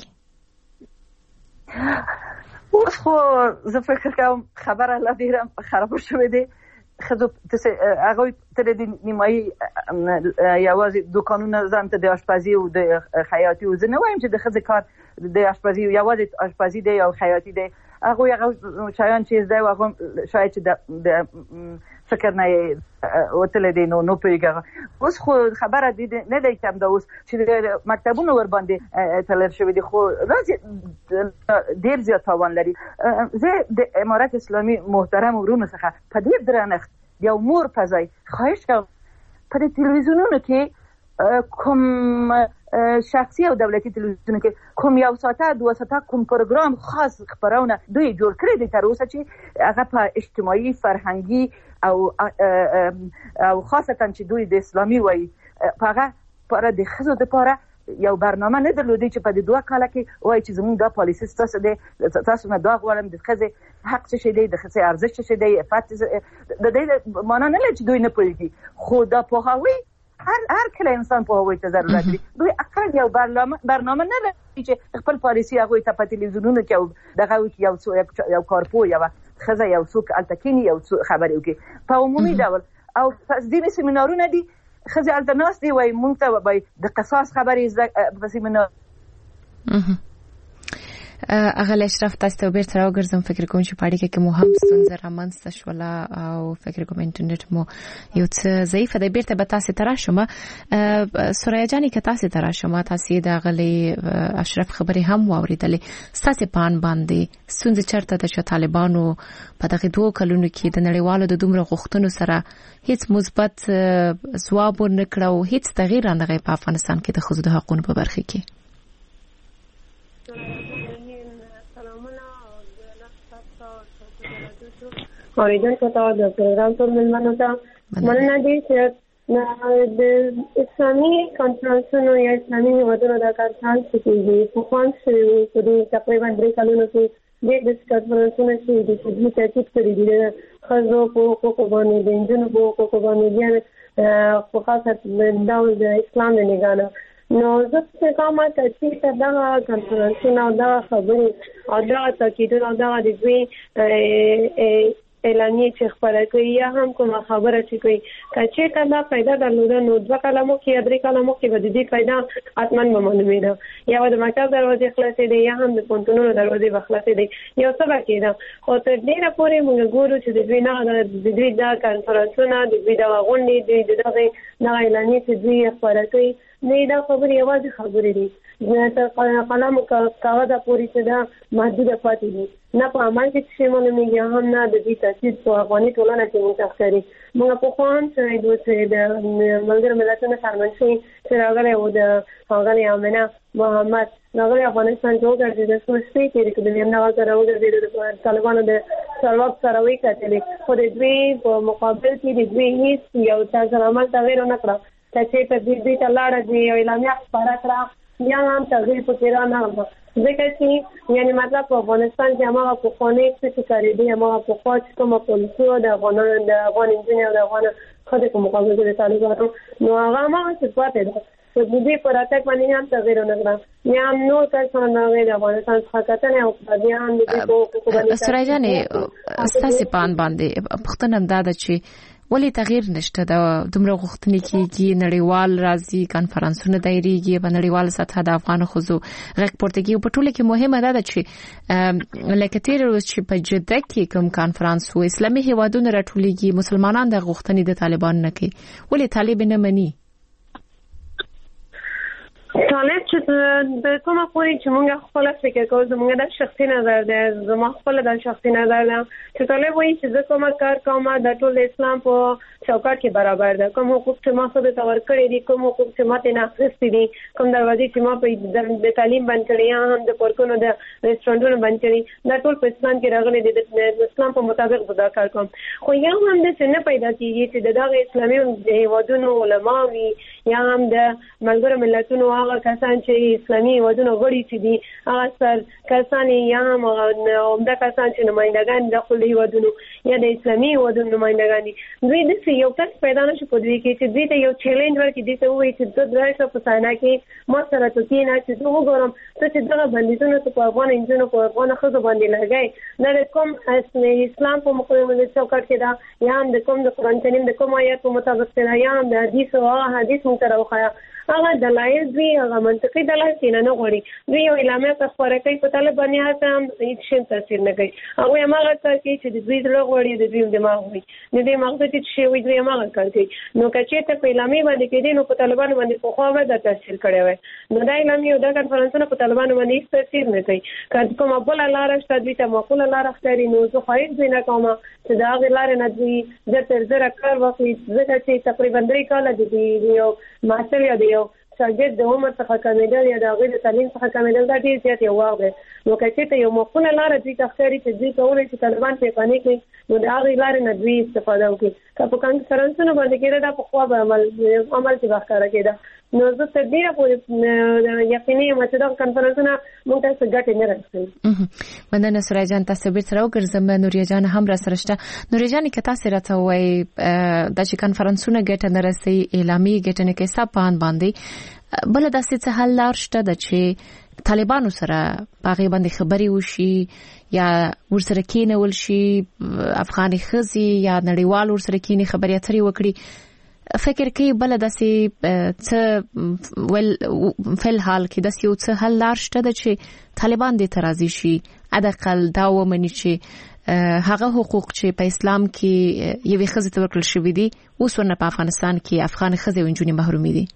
اوس خو زه فکر کوم خبره لا ډېره خرابه شوې ده خزو هغه تر دې نیمایي یوازې دوکانونه ځان ته د آشپزي او د خیاطي او زه نه وایم چې د ښځې کار د آشپزي یوازې آشپزي دی او خیاطي دی. هغه شایان چې زده هغه شاید چې د فکر نه وتل دي نو پیګه. اوس خو خبره دي نه دی چې دا اوس چې مکتبونه ور باندې تلل شوی دي خو راځي ډیر زیات تاوان لري. زه د امارات اسلامي محترم ورونو څخه په دې درنښت یو مور فضای خواهش کوم په تلویزیونونو کې کوم شخصي او دولتي تلویزیونونو کې کوم یو ساعته 2 ساعته کوم پروګرام خاص خبرونه دوی جوړ کړی دي تر اوسه چې هغه په اجتماعي فرهنګي او خاصتا چې دوی د اسلامي وایي هغه پر د ښځو لپاره یو برنامه نه درلودي چې په دې 2 کال کې وایي چې زموږ دا پالیسي ستاسو دی تاسو نه دا غواړم د ښځې حق څه شي دی د ښځې ارزښت څه شي دی عفت د دې معنا نه لري چې دوی نه پوهېږي خو دا پوهاوی هر کله انسان پوهاوی ته ضرورت لري. دوی اقل یو برنامه نه لري چې خپل پالیسي هغوی ته په تلویزیونونو کې دغه یو کارپوه یوه ښځه یو څوک هلته کښېني یو څو خبرې وکړي په عمومي ډول. او ځینې سیمینارونه دي ښځې هلته ناست دي وایي موږ ته به د قصاص خبرې په سیمینار. اغه اشرف تاسو ته بیرته راوګرځم. فکر کوم چې پاړی کې مو هم ستونزه رامنځته شوله او فکر کوم انټرنیټ مو یو څه ضعیف دی. بیرته به تاسو ته راشم. سوریا جانی که تاسو ته راشم تاسو د غلي اشرف خبرې هم واوریدلې تاسو پان باندې ستونزه چرته د طالبانو په دغه 2 کلونو کې د نړیوالو د دومره غوښتنو سره هیڅ مثبت ځواب ورنکړ او هیڅ تغییر نه غي په افغانستان کې د خزو د حقوقو په برخه کې. اوریدونکو ته د پروګرام ټول ملمنو ته مننه دي چې د اسلامي کانفرنسونو یا اسلامي هیوادونو د کانفرنس کې په خوان شوی په دې تقریبا 3 کلونو کې د کانفرنسونو کې د دې تاکید کړی دی خزو په حقوقو باندې د انجونو په حقوقو باندې په خاصه د اسلام نه نگانه نو زه څه کومه چې دا کانفرنسونه دا خبرې او دا تاکیدونه دا د دوی اعلانیه چې خبره کوي یا هم کومه خبره چې کوي چې کله پیدا درلوده نو 2 کلمو کې 3 کلمو کې به دې پیدا اتمن معلومه ده یا د مکتب دروازې خلاصې دي یا هم د پونتونو دروازې خلاصې دي یو څه کېده او تر ډیره پورې موږ ګورو چې د دوی نه د دوی دا کانفرنسونه د دوی دا غونډې د دغه نه اعلانیه چې دوی خبره کوي نه دا خبرې یوازې خبرې دي نه قلم کاغذ پوری چې دا محدود پاتې دي نه په عمل کې چې معلومیږي هم نه د دې تاثیر په افغاني ټولنه کې منتخبري موږ په خوان چې د ملګرو ملتونو سرمنشي چې راغلی و د هغه امنه محمد راغلی افغانستان کې وګرځي د سوچ کې د دنیا سره وګرځي د طالبانو د سرواب سره وی کتلې خو د دوی په مقابل کې د دوی هیڅ یو څه عمل تغیر نه کړ چې په دې ته لاړه دی او اعلامیه خبره کړه یا هم تغیر پکې را نه غوښتل ځکه چې یعنی مطلب په افغانستان کې هغه په خونې څه کاری دی هغه په خاص کومه پولیسو د افغانانو د افغان انجینر د افغان خدای په مقابل کې طالبانو نو هغه ما څه پاتې ده چې دې پر اتک باندې هم تغیر نه کړ یا هم نو کسان نه د افغانستان څخه کتنه او په دې هم د حقوقو باندې سره جانې استاسي پان باندې پښتنه انداده چې ولی تغییر نشته دا دومره غوښتنې کېږي نړیوال راځي کانفرنسونه دایریږي په نړیوال سطح د افغان خزو غږ پورته کېږي په ټوله کې مهمه ده چې لکه تیر ورځ چې په جده کې کوم کانفرنس و اسلامي هیوادونو راټولېږي مسلمانان د غوښتنې د طالبان نه کوي ولی طالب نه مني طالب چې د کومه پوری چې موږ خپل فکر کوو زموږ د شخصي نظر دی زموږ خپل د شخصي نظر دی چې طالب وایي چې د کومه کار کومه د ټول اسلام په چوکاټ کې برابر ده کوم حقوق چې ما خو د تور کړی دي کوم حقوق چې ماته نه اخیستي دي کوم دروازې چې ما په د تعلیم باندې کړی یا هم د پورکونو د ریسټورانټونو باندې کړی دا ټول په اسلام کې راغلي دي د اسلام په مطابق به دا کار کوم خو یا هم د څه پیدا کیږي چې دغه اسلامي هیوادونو علما وي یا هم د ملګرو ملتونو هغه کسان چې اسلامي ودونه غړي چې دي هغه سر کسان یا هم عمده کسان چې نمائندگان د خپل ودونو یا د اسلامي ودونو نمائندگان دي دوی د یو کس پیدا نشي په دوی کې چې دوی ته یو چیلنج ورکړي دي ته وایي چې د درایسه په سانا کې ما سره ته کې نه چې زه وګورم ته چې دغه بندیزونه په افغان انجونو په افغان خزو باندې لګای دا کوم اسلام په مقابل د چوکاټ کې دا یا هم د کوم د قرآن کریم د کوم آیات په مطابق څنګه یا هم د حدیث او حدیث متروخه هغه دلایل دی هغه منطقي دلایل کینه نه غوړي دوی یو اعلامیه په خبره کوي په طالب باندې هڅه هم هیڅ تاثیر نه کوي هغه هغه کار کوي چې د دوی دغه غوړي د دوی دماغ وي د دې مغز چې شی وي دوی هغه کار کوي نو کچې ته په اعلامیه باندې کې نو په طالبانو باندې په خو به د تاثیر کړی وي نو دا اعلامیه د کانفرنسونو په طالبانو باندې هیڅ تاثیر نه کوي کله کومه بل لار شته دوی ته معقوله لار ختاري نو زه خو هیڅ نه کوم چې دا غیر لار نه دوی د تر زره کار وکړي ځکه چې تقریبا 3 کال دي یو ماستر یا دی یو شاګرد د عمر څخه کمیدل یا د غیر تعلیم څخه کمیدل دا ډیر زیات یو واغ دی نو کچې ته یو معقوله لار دوی تخکاری چې دوی کولای چې طالبان په پانی کې نو دا غیر لار نه دوی استفاده وکړي که په کانفرنسونو باندې کېده دا په خو به عمل چې وکړه کېده نو زه تر دې پورې یقیني یم چې دا کانفرنسونه موږ ته ګټه نه رسوي مننه سورای جان تاسو به تر وګرځم نوریا جان هم را سره شته نوریا جان که تاسو راته وای د چې کانفرنسونه ګټه نه رسي اعلامي ګټه نه کوي سپان باندې بل داسې څه حل لار شته د چې طالبانو سره باغې باندې خبري وشي یا ورسره کېنول شي افغاني خزي یا نړیوال ورسره کېني خبري اترې وکړي فکر کوي بل داسې څه ول فل حال کې داسې یو څه حل لار شته د چې طالبان دې ترازی شي ادقل دا ومني چې هغه حقوق چې په اسلام کې یوې خزې ته ورکړل شوي دي اوس ورنه په افغانستان کې افغان خزې او نجونې محرومې دي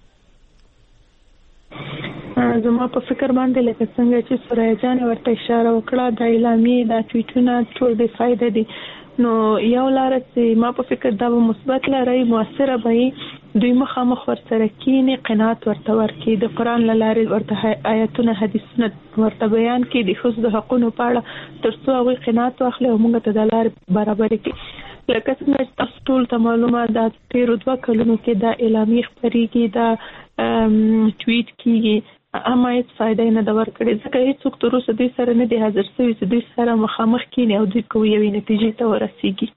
زما په فکر باندې لکه څنګه چې سورای جان ورته اشاره وکړه د اعلامیه د ټویټونه ټول به فائدہ دي نو یو لار چې ما په فکر دا مثبت لاري موثره وي دوی مخامخ ورسره کینی قناعت ورته ورکړي د قران لاره ورته آیاتونه حدیثونه ورته بیان کړي د خصوص د حقوقو په اړه ترڅو هغه قناعت واخلي او موږ ته د لارې برابر کړي لکه څنګه تاسو ټول ته معلومه ده تیر 2 کلونو کې د اعلامیه خبريږي د ټویټ کیږي اما هیڅ فائدہ نه دا ورکړي ځکه هیڅ تر اوسه دوی سره نه دي حاضر شوی چې دوی سره مخامخ کینی او دوی کوي یوې نتیجې ته ورسیږي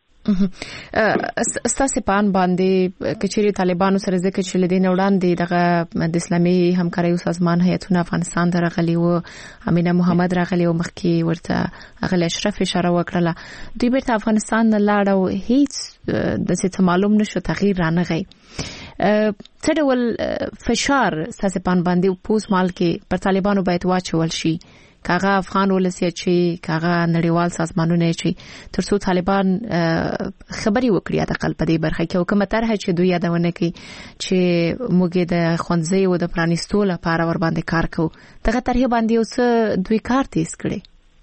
استاسې پان باندې کچېری طالبانو سره ځکه چې لدې وړاندې دغه د اسلامي همکارۍ سازمان هیئتونه افغانستان درغلي او امینه محمد راغلی او مخکې ورته اغل اشرف اشاره وکړه دوی بیرته افغانستان نه لاړ او هیڅ د څه معلوم نشو تغییر رانغی څه ډول فشار استاسې پان باندې پوس مال کې پر طالبانو باید واچول شي کاغه افغان ولسی چې کاغه نړیوال سازمانونه چې ترڅو طالبان خبري وکړي د خپل په برخه کې حکومت طرح چې دوی یادونه کوي چې موږ د خونځي او د پرانیستو لپاره ور باندې کار کوو دغه طرح باندې اوس دوی کار تیز کړي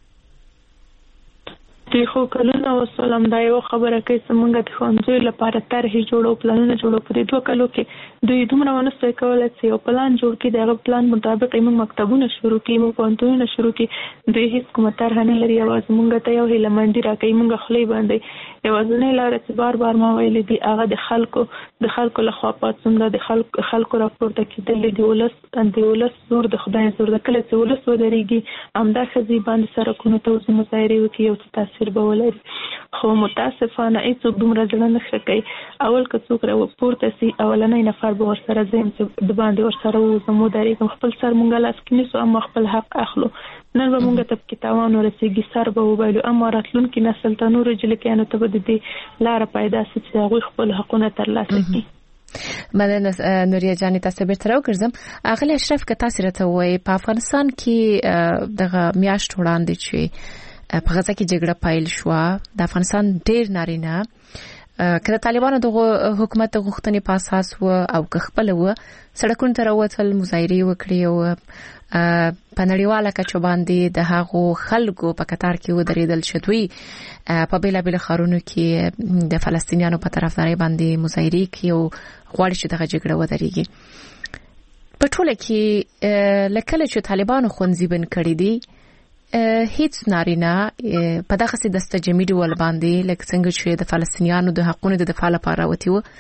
چې خو کلونه وسلم دا یو خبره کوي چې موږ د خونځي لپاره طرح جوړو پلانونه جوړو په دې 2 کلو کې دوی دومره ونسوي کولای چې یو پلان جوړ کړي دغه پلان مطابق موږ مکتبونه شروع کړي موږ پوهنتونونه شروع کړي دوی هیڅ کومه طرح نه لري اواز موږ ته یو هیلمندي راکړي موږ خلی باندې یوازنی لار چې بار ما ویلې دي هغه د خلکو لخوا پاتون د خلکو راپورته کېدل دي ولس زور د خدای زور د کله چې ولس ودرېږي امدا خزي باندې سره کو ته مظاهره وکړي او تاسو بولري خو متاسفانه هیڅ دومره ځل نه شکای اول که څوک را پورته سي اولنۍ نفر به ورسره زم چې د باندې ورسره وو مداري خپل سر مونږه لاس کې نسو اما خپل حق اخلو نن به مونږ ته کې تاوان ورسېږي سر به وبایلو اما راتلونکي نسل ته نور جل کې نه ته به دې لار پیدا سي چې هغه خپل حقونه ترلاسه کړي مننه نوریا جان تاسو به تر وګرځم اغلی اشرف که تاسو راته وای په افغانستان کې دغه میاشت وړاندې چې په غزا کې جګړه پایل شو د افغانستان ډېر نارینه کله طالبانو د حکومت غوښتنې په اساس و او خپل و سړکونو ته راوتل مظاهره وکړي او په نړیواله کچه باندې د هغو خلکو په قطار کې ودرېدل شوی په بیلابل خارونو کې د فلسطینیانو په طرفداري باندې مظاهره کوي او غواړي چې دغه جګړه ودرېږي په ټوله کې لکه چې طالبانو خونځي بن کړی دي هیڅ نارینه په دغه سي دسته جمی ډول باندې لکه څنګه چې د فلسطینیانو د حقوقو د دفاع لپاره وتی و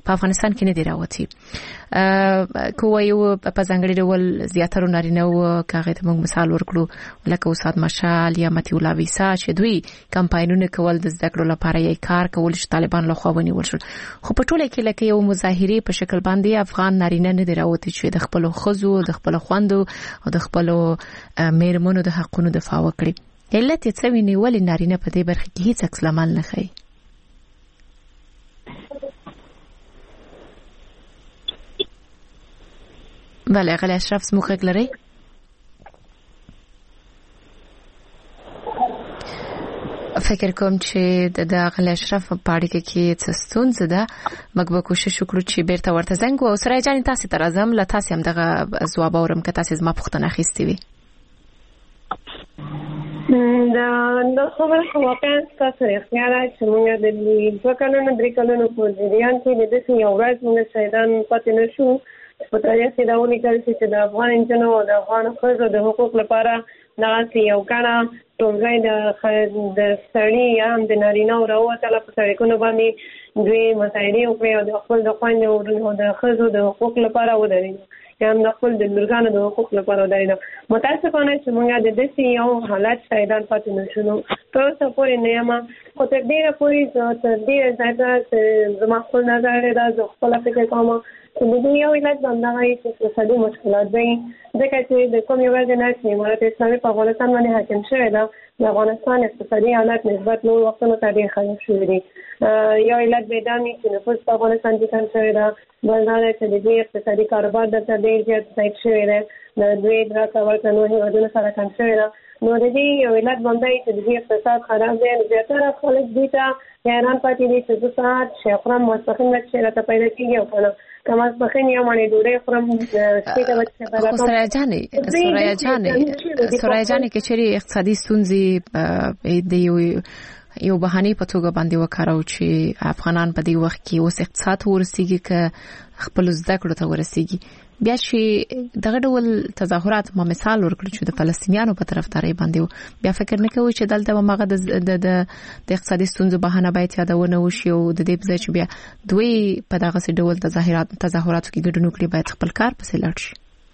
په افغانستان کې نه دی راوتی کوه یو په ځانګړي ډول زیاتره نارینه او کاغه ته موږ مثال ورکړو لکه استاد مشال یا متي الله ویسا چې دوی کمپاینونه کول د زده کړو لپاره یې کار کول چې طالبان له خوا ونیول شو خو په ټوله کې لکه یو مظاهره په شکل باندې افغان نارینه نه دی راوتی چې د خپل خزو د خپل خوندو او د خپل میرمنو د حقونو دفاع وکړي علت یې څه ویني ولې نارینه په دې برخه کې هیڅ عکس العمل نه ښيي بله اغلی اشرف زموږ غږ لرئ فکر کوم چې د اغلی اشرف په اړیکه کې څه ستونزه ده موږ به کوشش وکړو چې بیرته ورته زنګ ووهو سرای جانې تاسې ته راځم له تاسې هم دغه ځواب اورم که تاسې زما پوښتنه اخیستې وي دا خبره خو واقعا ستاسو اختیار دی چې موږ د 2 کلونو 3 کلونو په جریان کې د دې یو ورځ موږ شهیدان پاتې نشو په تاریخ کې دا ولیکل چې د افغان انجنونو او د افغان ښځو د حقوق لپاره دغسې یو کڼه ټولګی د سړي یا هم د نارینهو راووتله په سړکونو باندې دوی مظاهرې وکړې او د خپل د خویندو او د ښځو د حقوق لپاره ودرېدو یا هم د خپل د لورګانو د حقوق لپاره ودرېدو متاسفانه چې موږ د داسې یو حالت شهیدان پاتې نشو نو تر اوسه پورې نه یم خو تر ډېره پورې تر ډېره زیاته زما خپل نظر دی دا زه خپله فکر کوم د دې یو علت همدغه وي چې اقتصادي مشکلات دی ځکه چې د کومې وجې نه چې امارت اسلامي په افغانستان باندې حاکم شوی ده د افغانستان اقتصادي حالت نسبت نور وختونو ته ډېر خراب شوي دي یو علت به دا وي چې نفوس په افغانستان کې کم شوی ده بل دا دی چې د دې اقتصادي کاروبار دلته ډېر زیات ضعیف شوی دی د دوی درکه ورکړه نور هېوادونو سره کم شوی ده نو د دې یو علت باندې چې د دې اقتصاد خراب دی زیاتره خلک دې ته حیران پاتې دي چې زه ساعت شی خورم ماسپښین نه چې راته پیدا کېږي او که نه که ماسپښین یو مڼې ډوډۍ خورم سرایه جانې که چېرې اقتصادي ستونزې د یو بهانې په توګه باندې وکارو چې افغانان په دې وخت کې اوس اقتصاد ورسیږي که خپل زده کړو ته ورسیږي بیا چې دغه ډول تظاهرات ما مثال ورکړو چې د فلسطینیانو په طرفداري باندې بیا فکر نه کوي چې دلته ماغه د اقتصادي ستونزو بهانه باید یادونه وشي او د دې په ځای چې بیا دوی په دغه ډول تظاهراتو کې ګډون وکړي باید خپل کار پسې لاړ شي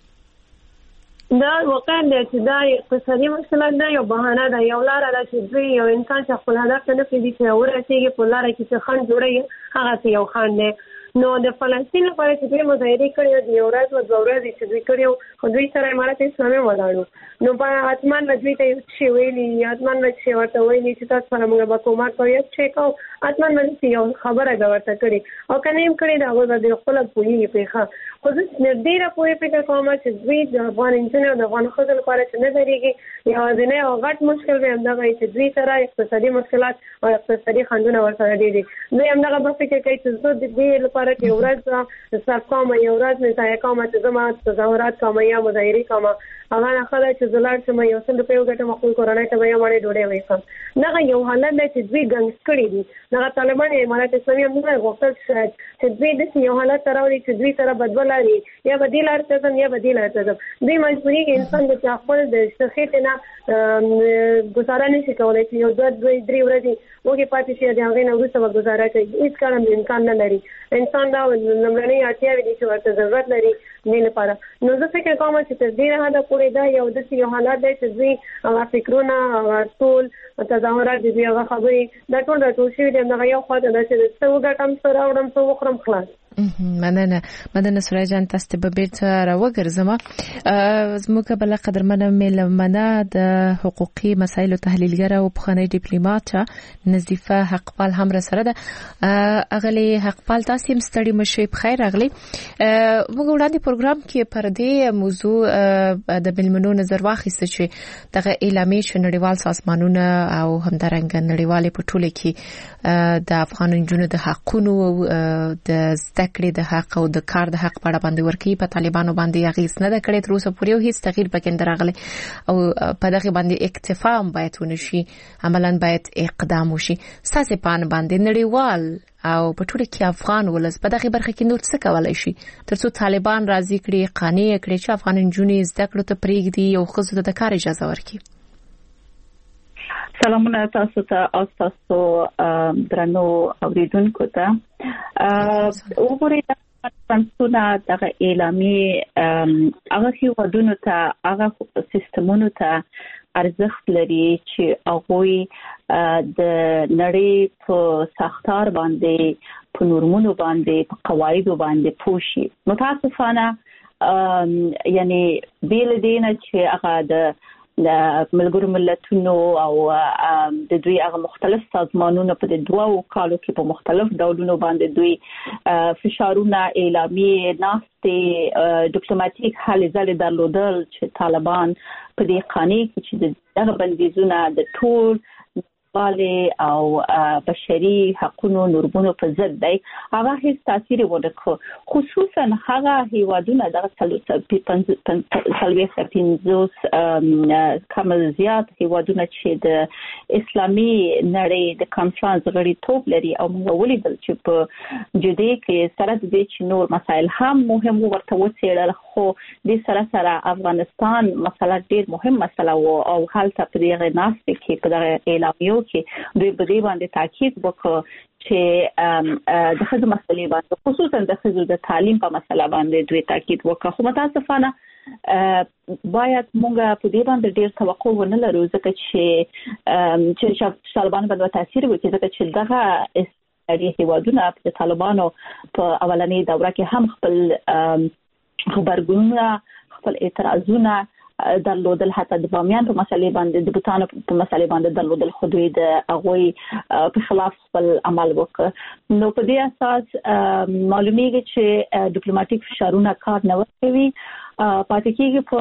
دا واقعا د چې دا اقتصادي مشکلات نه یو بهانه ده یو لاره ده چې دوی یو انسان چې خپل هدف ته نه پرېږدي چې ورسېږي په لاره کې چې خنډ جوړوي هغسې یو خنډ دی نو د فلسطین لپاره چې دوی مظاهرې کړې د یو ورځ و 2 ورځې چې دوی کړي خو دوی سره امارت اسلامي ولاړو نو په حتما به دوی ته یو شی ویلي حتما به شی ورته ویلي چې تاسو سره موږ به کومک کوو یا څه کوو حتما به یو خبره به ورته کړي او که نه یې کړې د هغوی به دوی خپله پوهېږي پرې ښه خو زه ډېره پوهې فکر کوم چې دوی د افغان نجونې او د افغان ښځو لپاره چې نه درېږي یوازینی او غټ مشکل به همدغه وي چې دوی سره اقتصادي مشکلات او اقتصادي خنډونه ورسره ډېر دي دوی همدغه به فکر کوي چې زه د دې لپاره چې یو ورځ صرف کوم یو ورځ مې ضایع کوم چې زه ما تظاهرات کوم یا مظاهرې کوم هغه نه ښه ده چې زه لاړ شم یو څه روپۍ وګټم خپل کورنۍ ته به یو مڼې ډوډۍ ویښم دغه یو حالت دی چې دوی ګنګس کړي دي دغه طالبان یا امارت اسلامي هم دومره غوښتل شاید چې دوی داسې یو حالت ته راوړي چې دوی سره به 2 لارې یا به دې لارې ته ځم یا به دې لارې ته ځم دوی مجبورېږي انسان د چې خپل د خېټې نه ګزاره نه شي کولی چې یو 2-3 ورځې وږې پاتې شي د هغې نه وروسته به ګزاره کوي هېڅ کار هم امکان نه لري انسان دا لومړنۍ اړتیاوې دي چې ورته ضرورت لري دې لپاره نو زه فکر کوم چې تر ډېره حده پورې دا یو داسې یو حالت دی چې دوی هغه فکرونه هغه ټول تظاهرات دي دوی هغه خبرې دا ټول راټول شوي دي همدغه یو خوا ته ده چې څه وګټم څه راوړم څه وخورم خلاص مننه سرای جان تاسو ته به بیرته راوګرځم زموږ بل قدرمنه ملمنه د حقوقي مسایلو تحلیلګره او پخوانی ډیپلوماټ نظیفه حقپال هم را سره ده اغلی حقپال تاسو هم ستړي مشي بخیر اغلی موږ وړاندې پروګرام کې پر دې موضوع د بلمنو نظر واخیسته چې دغه اعلامیه چې نړیوال سازمانونه او همدارنګه نړیوال په ټوله کې د افغان نجونو د حقونو د کړي د حق او د کار د حق په اړه باندې ورکی په طالبانو باندې اغیز نه کړي تر اوسه پورې هیڅ تغییر پکې نه راغلی او په دغه باندې اکتفا باید ونشي عملاً باید اقدام وشي ساسې پان باندې نړیوال او په ټوله کې افغان ولس په دغه برخه کې نور څه کولای شي ترڅو طالبان راضي کړي قانع کړي چې افغان نجونې زده کړو ته پریږدي او ښځو ته د کار اجازه ورکړي سلامونه تاسو ته او تاسو درنو اوریدونکو ته وګورئ پنځونه دغه اعلامي هغه هیوادونو ته هغه سیستمونو ته ارزښت لري چې هغه د نړۍ په ساختار باندې په نورمونو باندې په قواعدو باندې پوښي متاسفانه یعنی بیل دینه چې هغه د ملګرو ملتونو او د دوی هغه مختلف سازمانونو په دوه کالو کې په مختلف ډولونو باندې دوی فشارونه اعلامي ناستې ډیپلوماټیک هلې ځلې درلودل چې طالبان په دې قانون کې چې دغه بندیزونه د ټول او بشري حقوقو نورمونو په ضد دی هغه هیڅ تاثیر ونه کوي خصوصا هغه هیوادونه د 350 کم زیات هیوادونه چې د اسلامي نړۍ د کانفرنس غړیتوب لري او موږ ولیدل چې په جدي کې سره د دې چې نور مسایل هم مهم ورته وڅېړل خو د سره افغانستان مسله ډېر مهم مسله او حالت په دې غناس کې په دغه اعلامیو کې دوی په دې باندې تاکید وکړ چې د خځو مسلې باندې خصوصا د خځو د تعلیم په مسله باندې دوی تاکید وکړ خو متاسفانه باید موږ په دې باندې ډېر توقع ونه لرو ځکه چې طالبان باندې تاثیر وکړي ځکه چې دغه هیوادونه د طالبانو په اولنۍ دوره کې هم خپل خبرګونونه خپل اعتراضونه درلودل حتی د بامیان په مسلې باندې د بوتانو په مسلې باندې درلودل خو دوی د هغوی په خلاف خپل عمل وکړ نو په دې اساس معلومیږي چې ډیپلوماټیک فشارونه کار نه ورکوي پاتې کېږي په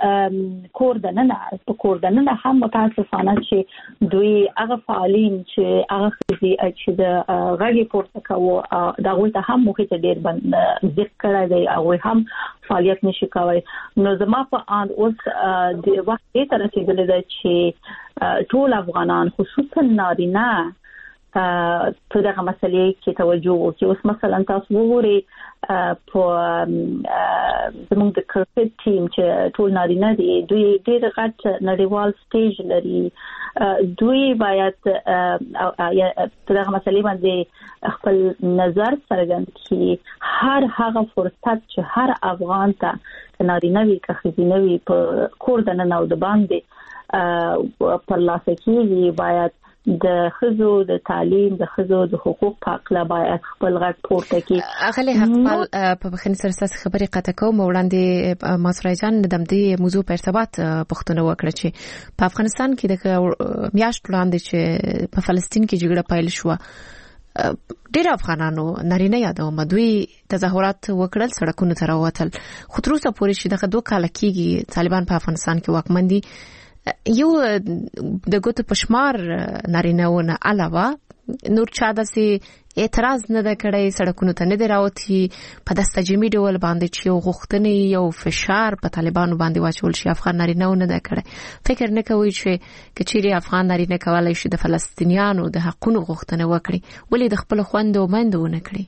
کوردننه هم متاسفانه چې دوی هغه فعالین چې هغه چې د غږی پورته کوي دا غوښ ته هم موږ ته ډېر ذکر کړی دی او هم فعالیت نشي کولای نو زما په ان اوس د وخت تر رسیدلې ده چې ټول افغانان خصوصا نارینه په دغه مسلې کې توجه وکړي اوس مثلا تاسو وګورئ په زموږ د کرکټ ټیم چې ټول نارینه دي دوی ډېر غټ نړیوال سټیج لري دوی باید په دغه مسلې باندې خپل نظر څرګند کړي هر هغه فرصت چې هر افغان ته نارینه وي که ښځینه وي په کور دننه او د باندې پر لاسه کېږي باید د خزو د تعلیم د خزو د حقوق په اړه باید خپل غږ پورته کړي اغلی خپل په بخښنې سره تاسو خبرې قطع کوم وړاندې ماسره جان د دې موضوع په ارتباط پښتنه وکړه چې په افغانستان کې د میاشت وړاندې چې په فلسطین کې جګړه پیل شو ډېر افغانانو نارینه یادوم دوی تظاهرات وکړل سړکونو ته راوتل خو تر اوسه پورې چې دغه 2 کال کېږي طالبان په افغانستان کې واکمن دي یو د ګوتو پشمار نارینهونه علاوه نور چا داسې اعتراض نه د کړی سړکونو ته نه دراوتی په دستجمی ډول باندې چې غوښتنې یو فشار په طالبانو باندې واچول شي افغان نارینهونه نه کړی فکر نه کوي چې کچېری افغان نارینه کولای شي د فلسطینیانو د حقوقو غوښتنه وکړي ولې د خپل خويندو مندو نه کړی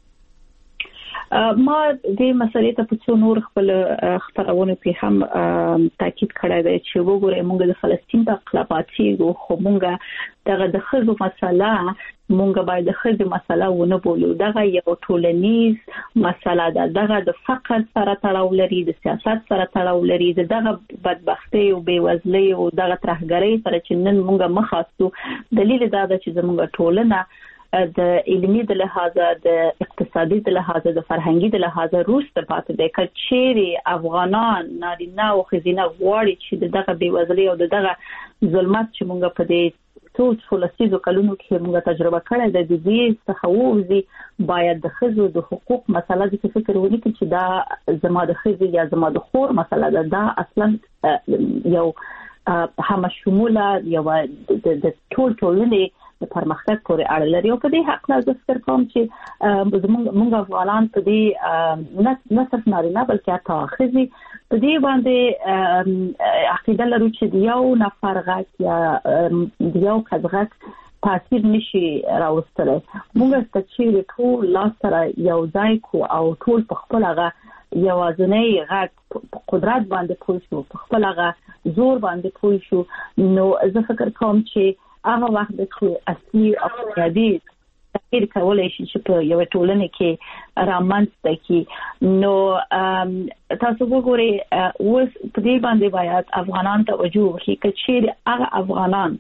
ما دې مسلې ته په څو نور خپل خبرونه په هم تاکید کړی دی چې وګورئ موږ د فلسطین په خلافاتي خو موږ دغه د خزو مسله موږ باید د خزو مسله ونه بولو دغه یو ټولنیز مسله ده دغه د فقر سره تړاو لري د سیاست سره تړاو لري دغه بدبختی او بیوزلۍ او دغه ترهګرۍ سره چې نن موږ مخاستو دلیل دا ده چې زموږ ټولنه د علمي د لحاظه د اقتصادي د لحاظه د فرهنګي د لحاظه روسته پاتې ده کچېری افغانان نارینه او ښځینه غواړي چې دغه بیوزلۍ او دغه ظلمات چې موږ په دې ټول لسیزو کلونو کې موږ تجربه کړې ده د دې څخه وځي باید د ښځو د حقوق مسله د فکر ونکړي چې دا زما د ښځې یا زما د خور مسله ده دا اصلا یو هم شموله یو د ټولنې د پرمختګ پورې اړه لري او په دې حق لا ذکر کوم چې موږ افغانان په دې نه صرف نارینه بلکې حتی ښځې په دې باندې عقیده لرو چې یو نفر غږ یا یو کس غږ تاثیر نشي راوستلی موږ چې ټول لاس سره یو ځای کو او ټول په خپل هغه یوازنۍ غږ قدرت باندې پوه شو په خپل هغه زور باندې پوه شو نو زه فکر کوم چې هغه وخت چې اصلي او بنیادي تغیر کولای شي چې په یو ټولنه کې رامنځته کی نو تاسو وګورئ اوس په دې باندې باید افغانان توجه وکړي چې هغه افغانان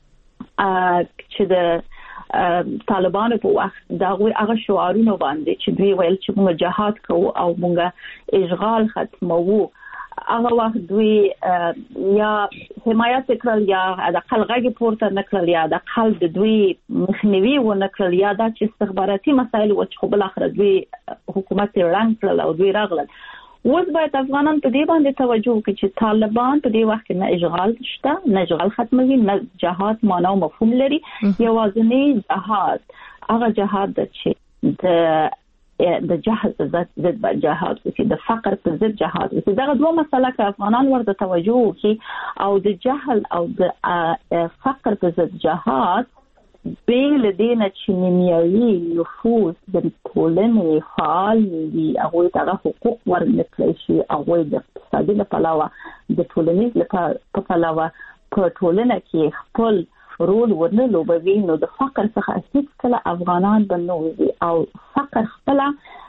چې د طالبانو په وخت دا هغه شعارونه باندې چې دوی ویل چې موږ جهاد کوو او موږ اشغال ختموو هغه وخت دوی یا حمایت کړل یا د خلګي پورته نکړل یا د خلک د دوی مخنیوي و نکړل یا د استخباراتي مسایل او خو بل اخر دوی حکومت رنګ کړل او دوی راغلل اوس باید افغانان په دې باندې توجه وکړي چې طالبان په دې وخت کې نه اشغال شته نه اشغال ختموي نه جهاد معنا او مفهوم لري یوازې جهاد هغه جهاد چې د جهاد ضد جهاد او د فقر په ضد جهاد او دا دوه مسله کې افغانان ورته توجه وکړي او د جهل او د فقر په ضد جهاد بیل دینه چې نیمایي نفوذ د ټولنې فعال دي هغه ته حقوق ورنکړي شي هغه د اقتصادي لپاره د ټولنې لپاره په ټولنه کې خپل رول ورنلوبوي نو د فقر څخه هیڅ کله افغانان بنوي او فقر خپل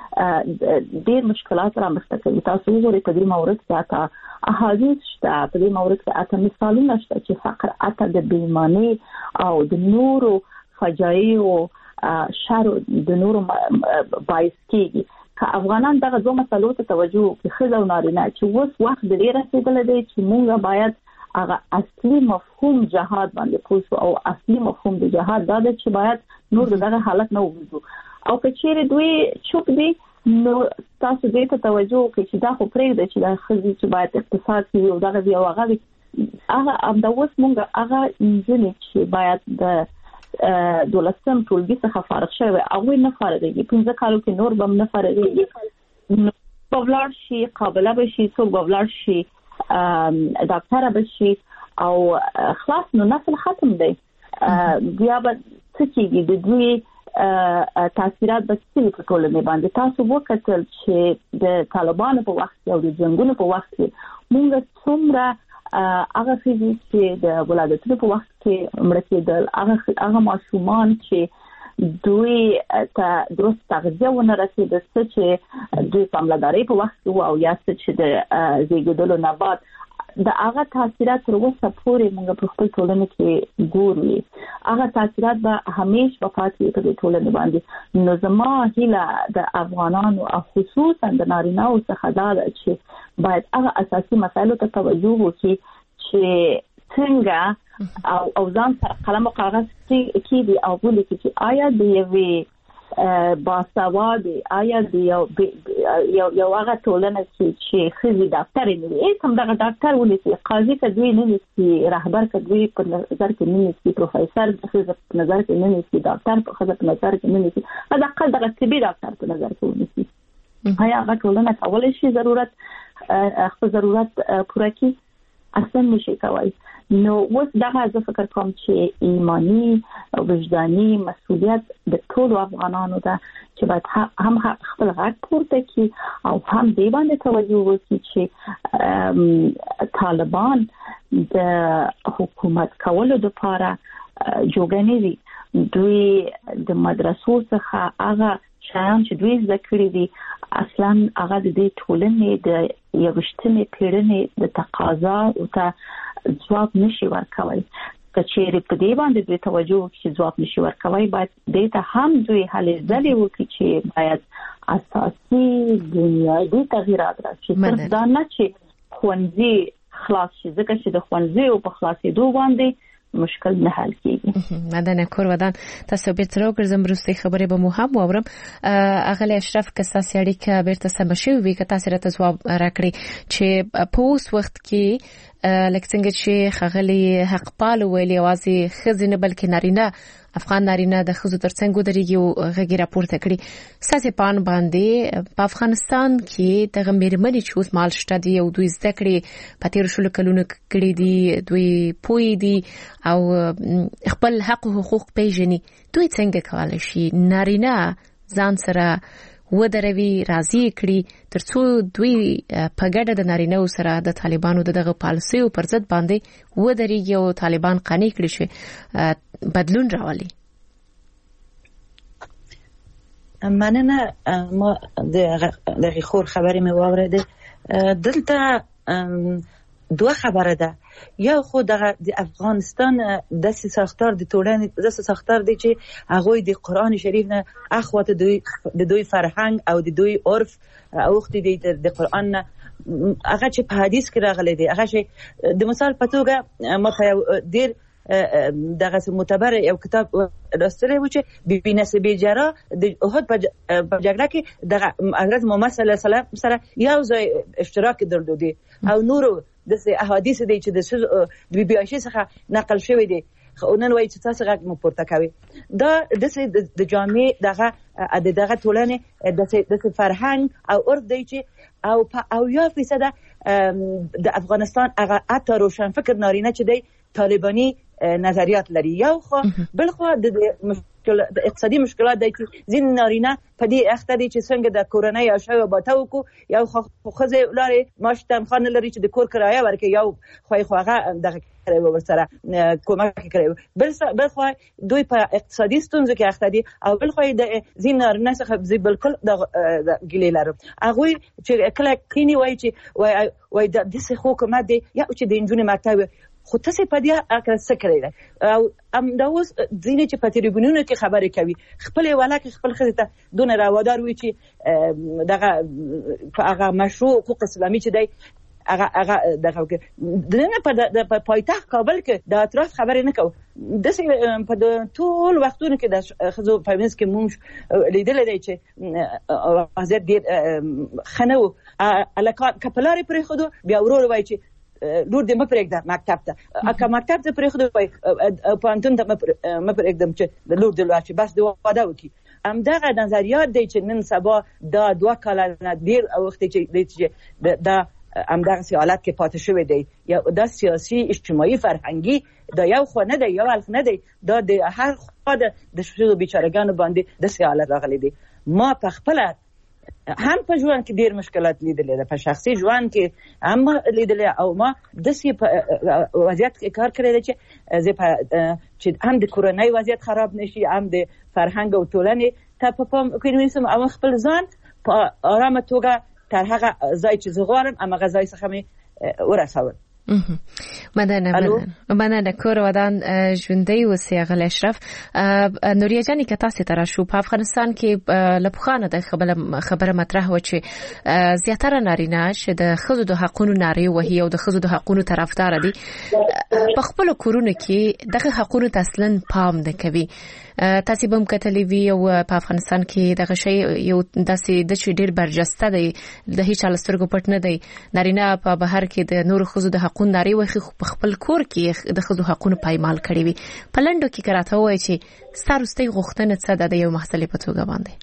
ډېر مشکلات را مخته کوي تاسو وګورئ په دې مورد کې اته احادیث شته په دې مورد کې اته مثالونه شته چې فقر اته د بیمانی او د نورو فجایع او شر د نورو باعث کیږي که افغانان دغه دوه مسلو ته توجه وکړي خزه او نارینه چې اوس وخت ډېر رسیدلی دی چې موږ باید هغه اصلي مفهوم جهاد باندې پوښتنه او اصلي مفهوم د جهاد دا چې باید نور دغه حالت نه وګورو او کچېره دوی چوپ دي نو تاسو دې ته توجه وکړئ چې دا خو پرېږده چې دا خزي چې باید اقتصاد کې او دغه دی او هغه د اوس مونږ هغه انځنه چې باید د دولتم ټولګي څخه فارغ شوی او نه فارغېږي 15 کالو کې نور بم نه فارغېږي نو په ولر شي قابله بشي څو بولر شي ډاکټر بشي او خلاص نو نسل ختم دی بیا به څه کېږي د دوی تاثیرات به څه په ټولنه باندې تاسو وکړل چې د طالبانو په وخت او د جنگونو په وخت کې موږ څومره هغه چې د ولادتونو په وخت کې مړ کېدل هغه ماشومان چې دوی ته درست تغذیه ونه رسېده چې دوی پاملرنې په وخت کې او یا چې د زیږیدلو نه بعد د هغه تاثیرات تر اوسه پورې موږ په خپل ټولنه کې ګورو هغه تاثیرات به همیشه په پاتې په ټولنه باندې نو زما هیله د افغانانو او خصوصا د نارینه‌و څخه دا چې باید هغه اساسي مسایلو ته توجه وکړي چې څنګه او ځان سره قلم او کاغذ کې دي او ولې چې آیا د یوې باسواد آیا د یو هغه ټولنه چې خزي ډاکټر نه کوم دغه ډاکټر ولې قاضي کدوې نه نشي رهبر کدوې په نظر کې نه نشي پروفیسور په نظر کې نه نشي ډاکټر په نظر کې نه نشي دا اقل دغه طبي ډاکټر په نظر کې نه نشي آیا هغه ټولنه کولای شي خپل ضرورت پوره کړي اصلا نشي کولای نو اوس دغه زه فکر کوم چې ایمانی او وجداني مسؤلیت د ټول افغانانو ده چې باید هم خپل غږ پورته کړي او هم دې باندې توجه وکړي چې طالبان د حکومت کولو لپاره جوړګنې دوی د مدرسو څخه هغه شایان چې دوی زده کړي دي اصلا هغه د دې ټولنې د یوشتمې پیړنې د تقاضا او ته ځواب نشي ورکوي کچېری په دې باندې دوی توجه وکړي چې ځواب نشي ورکوي باید دې ته هم دوی هلې ځلې وکړي چې باید اساسي دنیوي تغیرات راشي دا نه چې خوندې خلاص شي ځکه چې د خوندې او په خلاصېدو باندې مشکل نه حل کیږي مدن کور ودان تاسو به تر اوسه زمروستي خبره به مو هم واورم اغلی اشرف کساس اړیکه بیرته سم شي وي که تاسو راته ځواب راکړي چې په اوس وخت کې لکه څنګه چې خغلی حق پال ویلي اوازي خزینه بلکې نارینه افغان نارینه د خزو ترڅنګ ودرېږي او غږی راپورته کړي ساسي پان باندې په افغانستان کې د غمیرمنې چوس مال شته دی او دوی زده کړي په تیر شلو کلونو کړي دي دوی پوي دي او خپل حق او حقوق پیژني دوی څنګه کولای شي نارینه ځان سره ودروي راضي کړي ترڅو دوی په ګډه د نارینه سره د طالبانو دغه پالیسي پر ضد باندې ودرېږي او طالبان قانع کړي شي بدلون راولي. مننه. ما د خور خبرې مې واورېده. دلته دوه خبره ده. یو خو د افغانستان د ساختار د ټولنې د ساختار دی چې هغه د قران شریف نه اخواته د دوی فرهنګ او د دوی عرف اوختي د قران نه هغه چې په حدیث کې راغلي دي. هغه چې د مثال په توګه ما په ډیر دغه معتبر یو کتاب راستلی و چې بی نسبی جرا د احد په جګړه کې د حضرت محمد صلی الله علیه وسلم سره یو ځای اشتراک درلودي او نورو د احادیث دي چې د بی عائشه څخه نقل شوی دي. خو نن وایي چې تاسو غږ مو پورته کوي. دا د جامع دغه ټولنې د فرهنګ او عرف دی چې او 1% د افغانستان هغه اته روشن فکر نارینه چې دی طالبانی نظریات لري. یو خو بل خو د اقتصادي مشکلات دی چې ځین نارینه په دې اخته دي چې څنګه د کورنۍ او شاو باته وکړو. یو خو خزه لاري ماش تنخواه لري چې د کور کرایه ورکړي. یو خو هغه دغه کوي ورسره کومک کوي. بل خو دوی په اقتصادي ستونزو کې اخته دي او بل خو د ځین نارینه څخه بالکل د ګلې لري. هغه چې کله کینی وای چې وای د څه حکومت دی یا چې د انجونې مکتب خو تاسو په دې اکر څه کړی او دا اوس ځینې چې په تریبونونو کې خبرې کوي خپل ولاکه خپل خزه ته دون راودار وي چې هغه مشروع حقوق اسلامي چې دی هغه دغه دنه په پایتخت کابل کې د اطراف خبرې نه کوي. د په ټول وختونو کې د خزو فیمینست کې مونږ لیدل دی چې وضعیت ډیر خنو الکان کپلاري پرې خودو بیا ورور وای چې لور دې مپرېږده مکتب ته اکه مکتب ته پرېښودو وای پوهنتون ته مپرېږدم چې د لور دې لاړ شي بس د واده وکړي. همدغه نظریات دی چې نن سبا دا 2 کاله نه ډېر اوښتې چې دا همدغسې حالت کې پاتې شوی دی. یا دا سیاسي اجتماعي فرهنګي دا یو خو نه دی یو الخ نه دی دا د هر خوا د ښځو بیچارهګانو باندې داسې حالت راغلی دی. ما په خپله هم په ژوند کې ډیر مشکلات لیدلې ده. په شخصي ژوند کې هم لیدلې او ما داسې په وضعیت کې کار کړی دی چې هم د کورنۍ وضعیت خراب نشي هم د فرهنګ او ټولنې ته په پام کې ونیسم او خپل ځان په آرامه توګه تر هغه ځای چې زه غواړم هماغه ځای څخه مې ورسول. مننه کور ودان ژوندۍ اوسئ اغل اشرف. نوریا جانې که تاسو ته راشو په افغانستان کې لپخانه د خبره مطرح و چې زیاتره نارینه چې د ښځو د حقونو نارې وهي او د ښځو د حقونو طرفدار دي په خپل کورونو کې دغه حقونو ته اصلا پام نه کوي. تاسو به هم کتلې وي او په افغانستان کې دغه شی یو داسې د چې ډیر برجسته دی د هیڅ سترګو پټ نه دی. نارینه په بهر کې د نور ښځو د حقونو نارې وهي په خپل کور کې د ښځو حقونو پایمال کړي وي. په لنډو کې کراته وایي چې ستاسو غوښتنه څه ده د یو مسلې په توګه باندې؟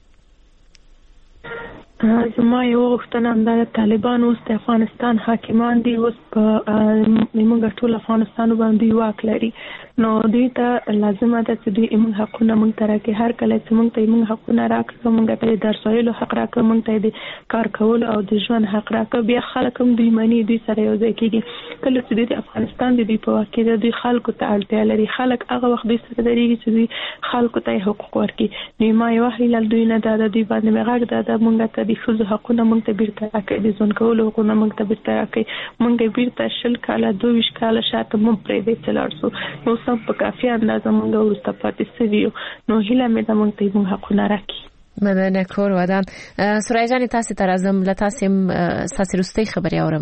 زما یو غوښتنه همدا د طالبان اوس د افغانستان حاکمان دي اوس په موږ ټول افغانستان باندې واک لري نو دوی ته لازمه ده چې دوی موږ حقونه موږ ته راکړي. هر کله چې موږ ته موږ حقونه راکړي موږ ته د درس ویلو حق راکړي موږ ته د کار کولو او د ژوند حق راکړي بیا خلک هم دوی مني دوی سره یو ځای کېږي. کله چې دوی د افغانستان د دوی په واک کې دوی خلکو ته اړتیا لري خلک هغه وخت دوی سره درېږي چې دوی خلکو ته حقوق ورکړي. نو ما یو هیله دوی نه ده دوی باندې مې غږ ده موږ ته د ښځو حقونه موږ ته بیرته راکړي د ژوند کولو حقونه موږ ته بیرته راکړي. موږ بیرته 20 کاله 22 کاله شاته موږ پرېږدي چې لاړ شو نو سم په کافي اندازه موږ وروسته پاتې سوي نو هیله مې ده موږ ته موږ حقونه راکړي. مننه کور ودان. سورای جان تاسو ته راځم له تاسو وروستۍ خبرې اورم.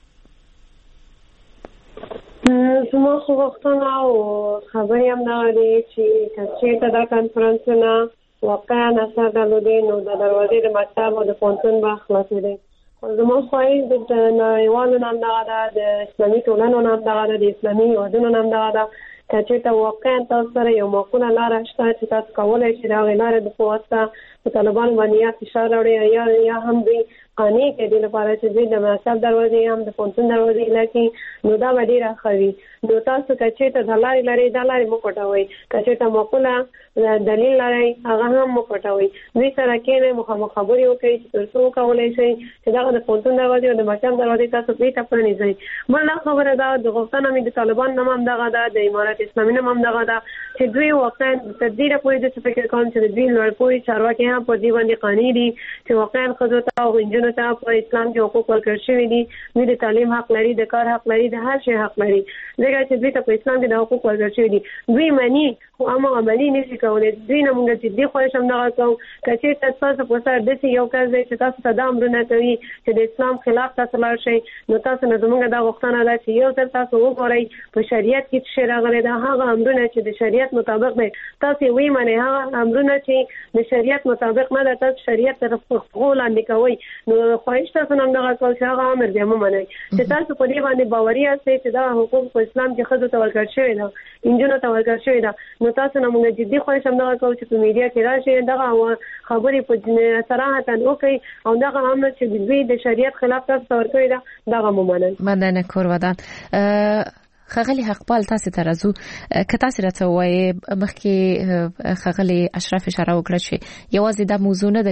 زما خو غوښتنه او خبرې هم دا دی چې چېرته دا کنفرانسونه واقعا اثر درلودې نو د دروازې د مکتب او د پوهنتون به خلاصېدې. زما خواهش د نړیوالو نه هم دغه ده د اسلامي ټولنو نه هم دغه ده د اسلامي هیوادونو نه هم دغه ده که چېرته واقعا تاسو سره یو معقوله لاره شته چې تاسو کولی شئ د هغې لارې د په واسطه په طالبانو باندې یا فشار راوړئ یا هم دوی قانې کې د لپاره چې دوی د مکتب دروازې هم د پونتون دروازې لکه نو دا ډیره خوي نو تاسو کچې ته د لارې لري د لارې مو پټوي کچې ته مقوله دلیل لري هغه هم مو پټوي دوی سره کې مخامخ خبرې وکړي چې تاسو کولای شئ چې دا د پونتون دروازې او د مکتب دروازې تاسو په تاسو نه ځي بل خبره دا د غوښتنه مې د طالبان نوم دغه دا د امارات اسلامي نوم دغه دا چې دوی واقعا تدبیر کوي د فکر کوم چې دوی لوړپوړي چارواکي هم په دې باندې قانوني دي چې واقعا خزو ته او انجنونو ته په اسلام کې حقوق ورکړل شوی دي دوی د تعلیم حق لري د کار حق لري د هر شي حق لري ځکه چې دوی ته په اسلام کې د حقوق ورکړل شوی دي دوی معنی خو هغه عملی نشي کولای دوی نه مونږ چې دی خو هم دغه کوم کچې تاسو په سر د یو کار دی چې تاسو ته د امرونه کوي چې د اسلام خلاف تاسو لار شي نو تاسو نه زموږ د غوښتنه ده چې یو ځل تاسو وګورئ په شریعت کې چې راغلي دا هغه امرونه چې د شریعت مطابق دي تاسو وی معنی هغه امرونه چې د شریعت مطابق نه ده تاسو شریعت طرف خپل اندې کوي نو خواهش تاسو نه دغه کول چې هغه امر دی مو منئ چې تاسو په دې باندې باوري یاست چې دا حقوق په اسلام کې خزو ته ورکړل شوی ده انجنونو ته ورکړل شوی ده نو تاسو نه موږ جدي خواهش هم دغه کوو چې په میډیا کې راشي دغه خبرې په صراحت وکړي او دغه امر چې دوی د شریعت خلاف تاسو ورکوي دغه مو منئ مننه کورودان خغلی حقپال تاسو ته راځو که تاسو راته وایي مخکې خغلی اشرف اشاره وکړه چې یوازې دا موضوع نه ده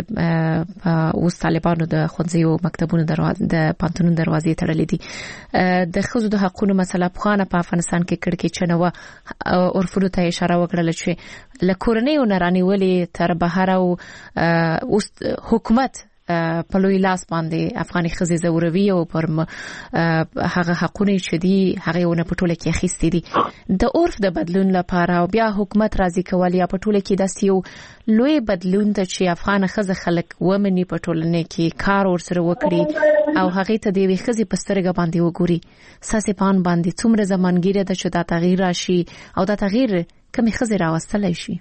چې اوس طالبانو د ښوونځیو مکتبونو دروازې د پانتونو دروازې تړلې دي د ښځو د حقوقو مسله په افغانستان کې کړکې چنوه عرفونو ته اشاره وکړه چې لکورنۍ او نرانیولې تر بهر او حکومت په لوی لاس باندې افغاني ښځې زوروي او پر هغه حقونه چې دي هغه ونه په ټوله کې اخیستي دي د عرف د بدلون لپاره او بیا حکومت راضي کول یا په ټوله کې د یو لوی بدلون ته چې افغان ښځه خلک ومني په ټولنه کې کار ورسره وکړي او هغه ته د ښځې په سترګه باندې وګوري ساسې پان باندې څومره زمانګیره ده چې دا تغییر راشي او دا تغییر کومې ښځې راوستلی شي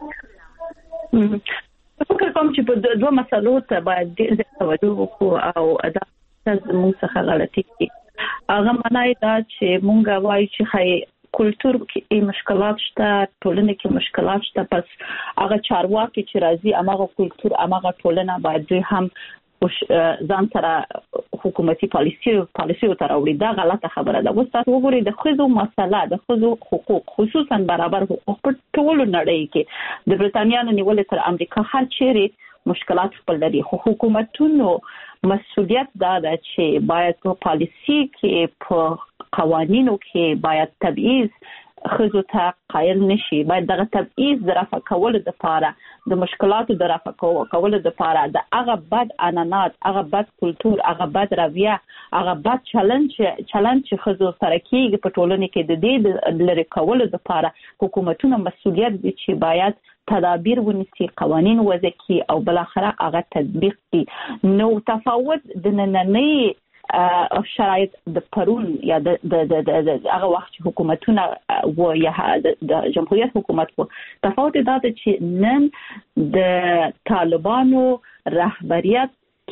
فکر کوم چې په دوه مسلو ته باید ډېر توجه وکړو او دا زموږ څخه غلطي دي هغه معنی دا چې مونږ وایي چې کلتور کې مشکلات شته ټولنه کې مشکلات شته پس هغه چارواکي چې راځي هغه کلتور هغه ټولنه باید دوی هم ځان سره حکومتي پالیسي تر اوړي دا غلطه خبره ده اوس تاسو وګورئ د ښځو مسله د ښځو حقوق خصوصا برابر حقوق په ټول نړۍ کې د برتانیا نه نیولې تر امریکا هر چیرې مشکلات خپل لري خو حکومتونو مسؤلیت دا ده چې باید په پالیسي کې په قوانینو کې باید تبعیض خزو ته قائل نشي باید دغه تبعیض د رفع کولو لپاره د مشکلاتو د رفع کولو لپاره د هغه بد عنعنات هغه بد کلتور هغه بد رویه هغه بد چلند چې خزو سره کېږي په ټولنه کې د دې لری کولو لپاره حکومتونو مسؤلیت دي چې باید تدابیر ونیسي قوانین وضع کړي او بل اخره هغه تطبیق کړي نو تفاوت د نننۍ شرایط د پرون یا د هغه وخت حکومتونه و یا د جمهوریت حکومت و تفاوت دا چې نن د طالبانو رهبریت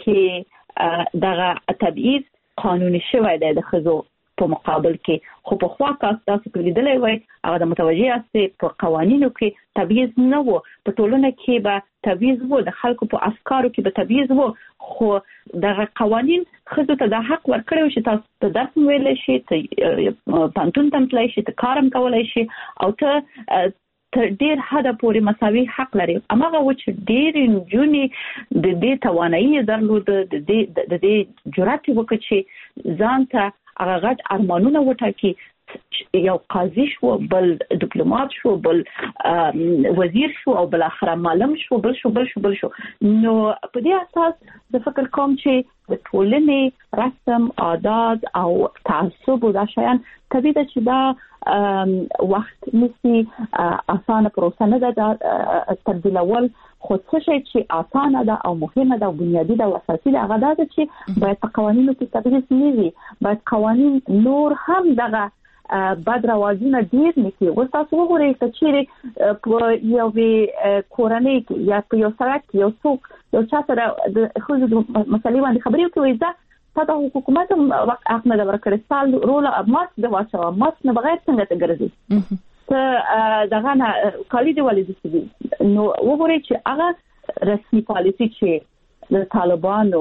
کې دغه تبعیض قانوني شوی دی د خزو په مقابل کې خو په خوا تاسو لیدلای وای هغه د متوجه است په قوانینو کې تبعیض نه وو په ټولنه کې به تبعیض وو د خلکو په افکارو کې به تبعیض وو خو دغه قوانین خزو ته د حق ورکړی چې تاسو ته درس ویل شي ته پانتون تم تلای شي ته کارم کولای شي او ته ډېر حد پورې مساوي حق لري امغه و چې ډېر نجونې د دې توانایي درلود د دې جرأت وکړي چې ځان ته هغه غټ ارمانونه وټاکي یو قاضي شو بل ډیپلوماټ شو بل وزیر شو او بل اخر معلم شو بل شو نو په دې اساس د فکر کوم چې د ټولنې رسم عادات او تعصب او دا شیان طبيعي چې دا وخت نسی اسانه پروسه نه ده تبدیلول خو څه شي چې اسانه ده او مهمه ده او بنیادی ده او اساسي ده هغه ده چې باید په قوانینو کې تبدیل نشي باید قوانین نور هم دغه بد روازونه ډیر نکي او تاسو وګورئ چې په یو کورنۍ کې یا په یو سړک کې یو څوک یو چا سره د خود مسلې باندې خبرې کوي دا تاسو حکومت وخت احمد ورکړی سال رول ماس د واچو ماس نه بغیر څنګه ته ګرځي ته دغه نه کالي دی ولې دي نو وګورئ چې هغه رسمي پالیسي چې د طالبانو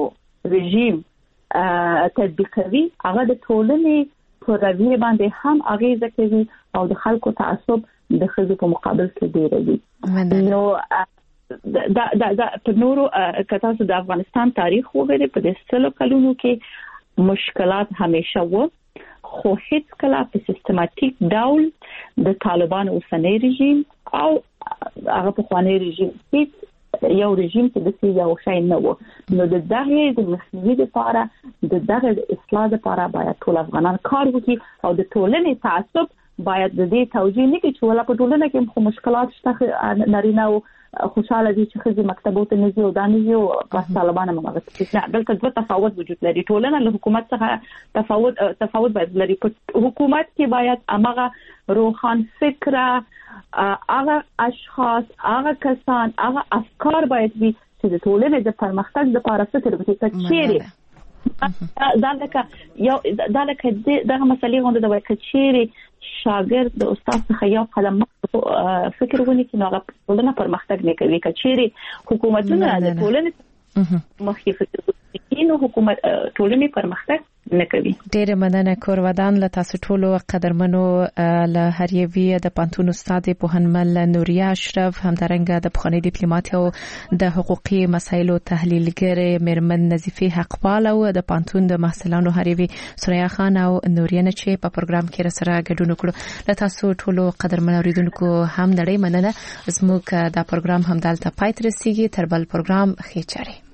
رژیم تطبیقوي هغه د ټولنې په رویه باندې هم اغیزه کوي او د خلکو تعصب د خزو په مقابل کې ډیر دی. نو دا په نورو کتاسو د افغانستان تاریخ وګورئ په د 100 کلونو کې مشکلات همیشه وو، خو هیڅ کله په سیستماتیک ډول د طالبان اوسنی رژیم او هغه په خواني رژیم هیڅ یو رژیم چې د سیاسي او شای نه وو. نو د دغه د مخنیوي لپاره د دغه اصلاح لپاره باید ټول افغانان کار وکړي او د ټولنې تعصب باید د دې توجیه نه کوي چې ولا په ټولنه کې خو مشکلات شته، نارینه او خوشاله دي چې خزي مکتبونو ته نږدې او دانیو په طالبان مغه چې دلته دوه تفاوت وجود لري. ټولنه له حکومت څخه تفاوت باید لري. په حکومت کې باید امغه روحان فکره هغه اشخاص هغه کسان هغه افکار باید وي چې د ټولنې د پرمختګ لپاره فکر وکړي. چیرې دا لکه دغه مسلې غونډه د وکړي شاګرد د استاد څخه یو قدم فکر ونی کې نو ټولنه پرمختګ نه کوي. کچېری حکومتونه د ټولنې مخکې فکر کوي نو حکومت ټولنې پرمختګ نه کوي. ډېر مننه کورودان له تاسو ټولو قدرمنو له هریوی د پانتون استاد پوهنمل نوریا اشرف، همدارنګه د پخوانی ډیپلوماټ او د حقوقي مسایلو تحلیلګر میرمن نظیفه حقپال او د پانتون د محصلانو هریوی سوریا خان او نوریا چې په پروګرام کې سره ګډون وکړو. له تاسو ټولو قدرمن اوریدونکو هم نړۍ مننه. زموږ دا پروګرام هم دلته پای ته رسیدي. تر بل پروګرام خیر چاره.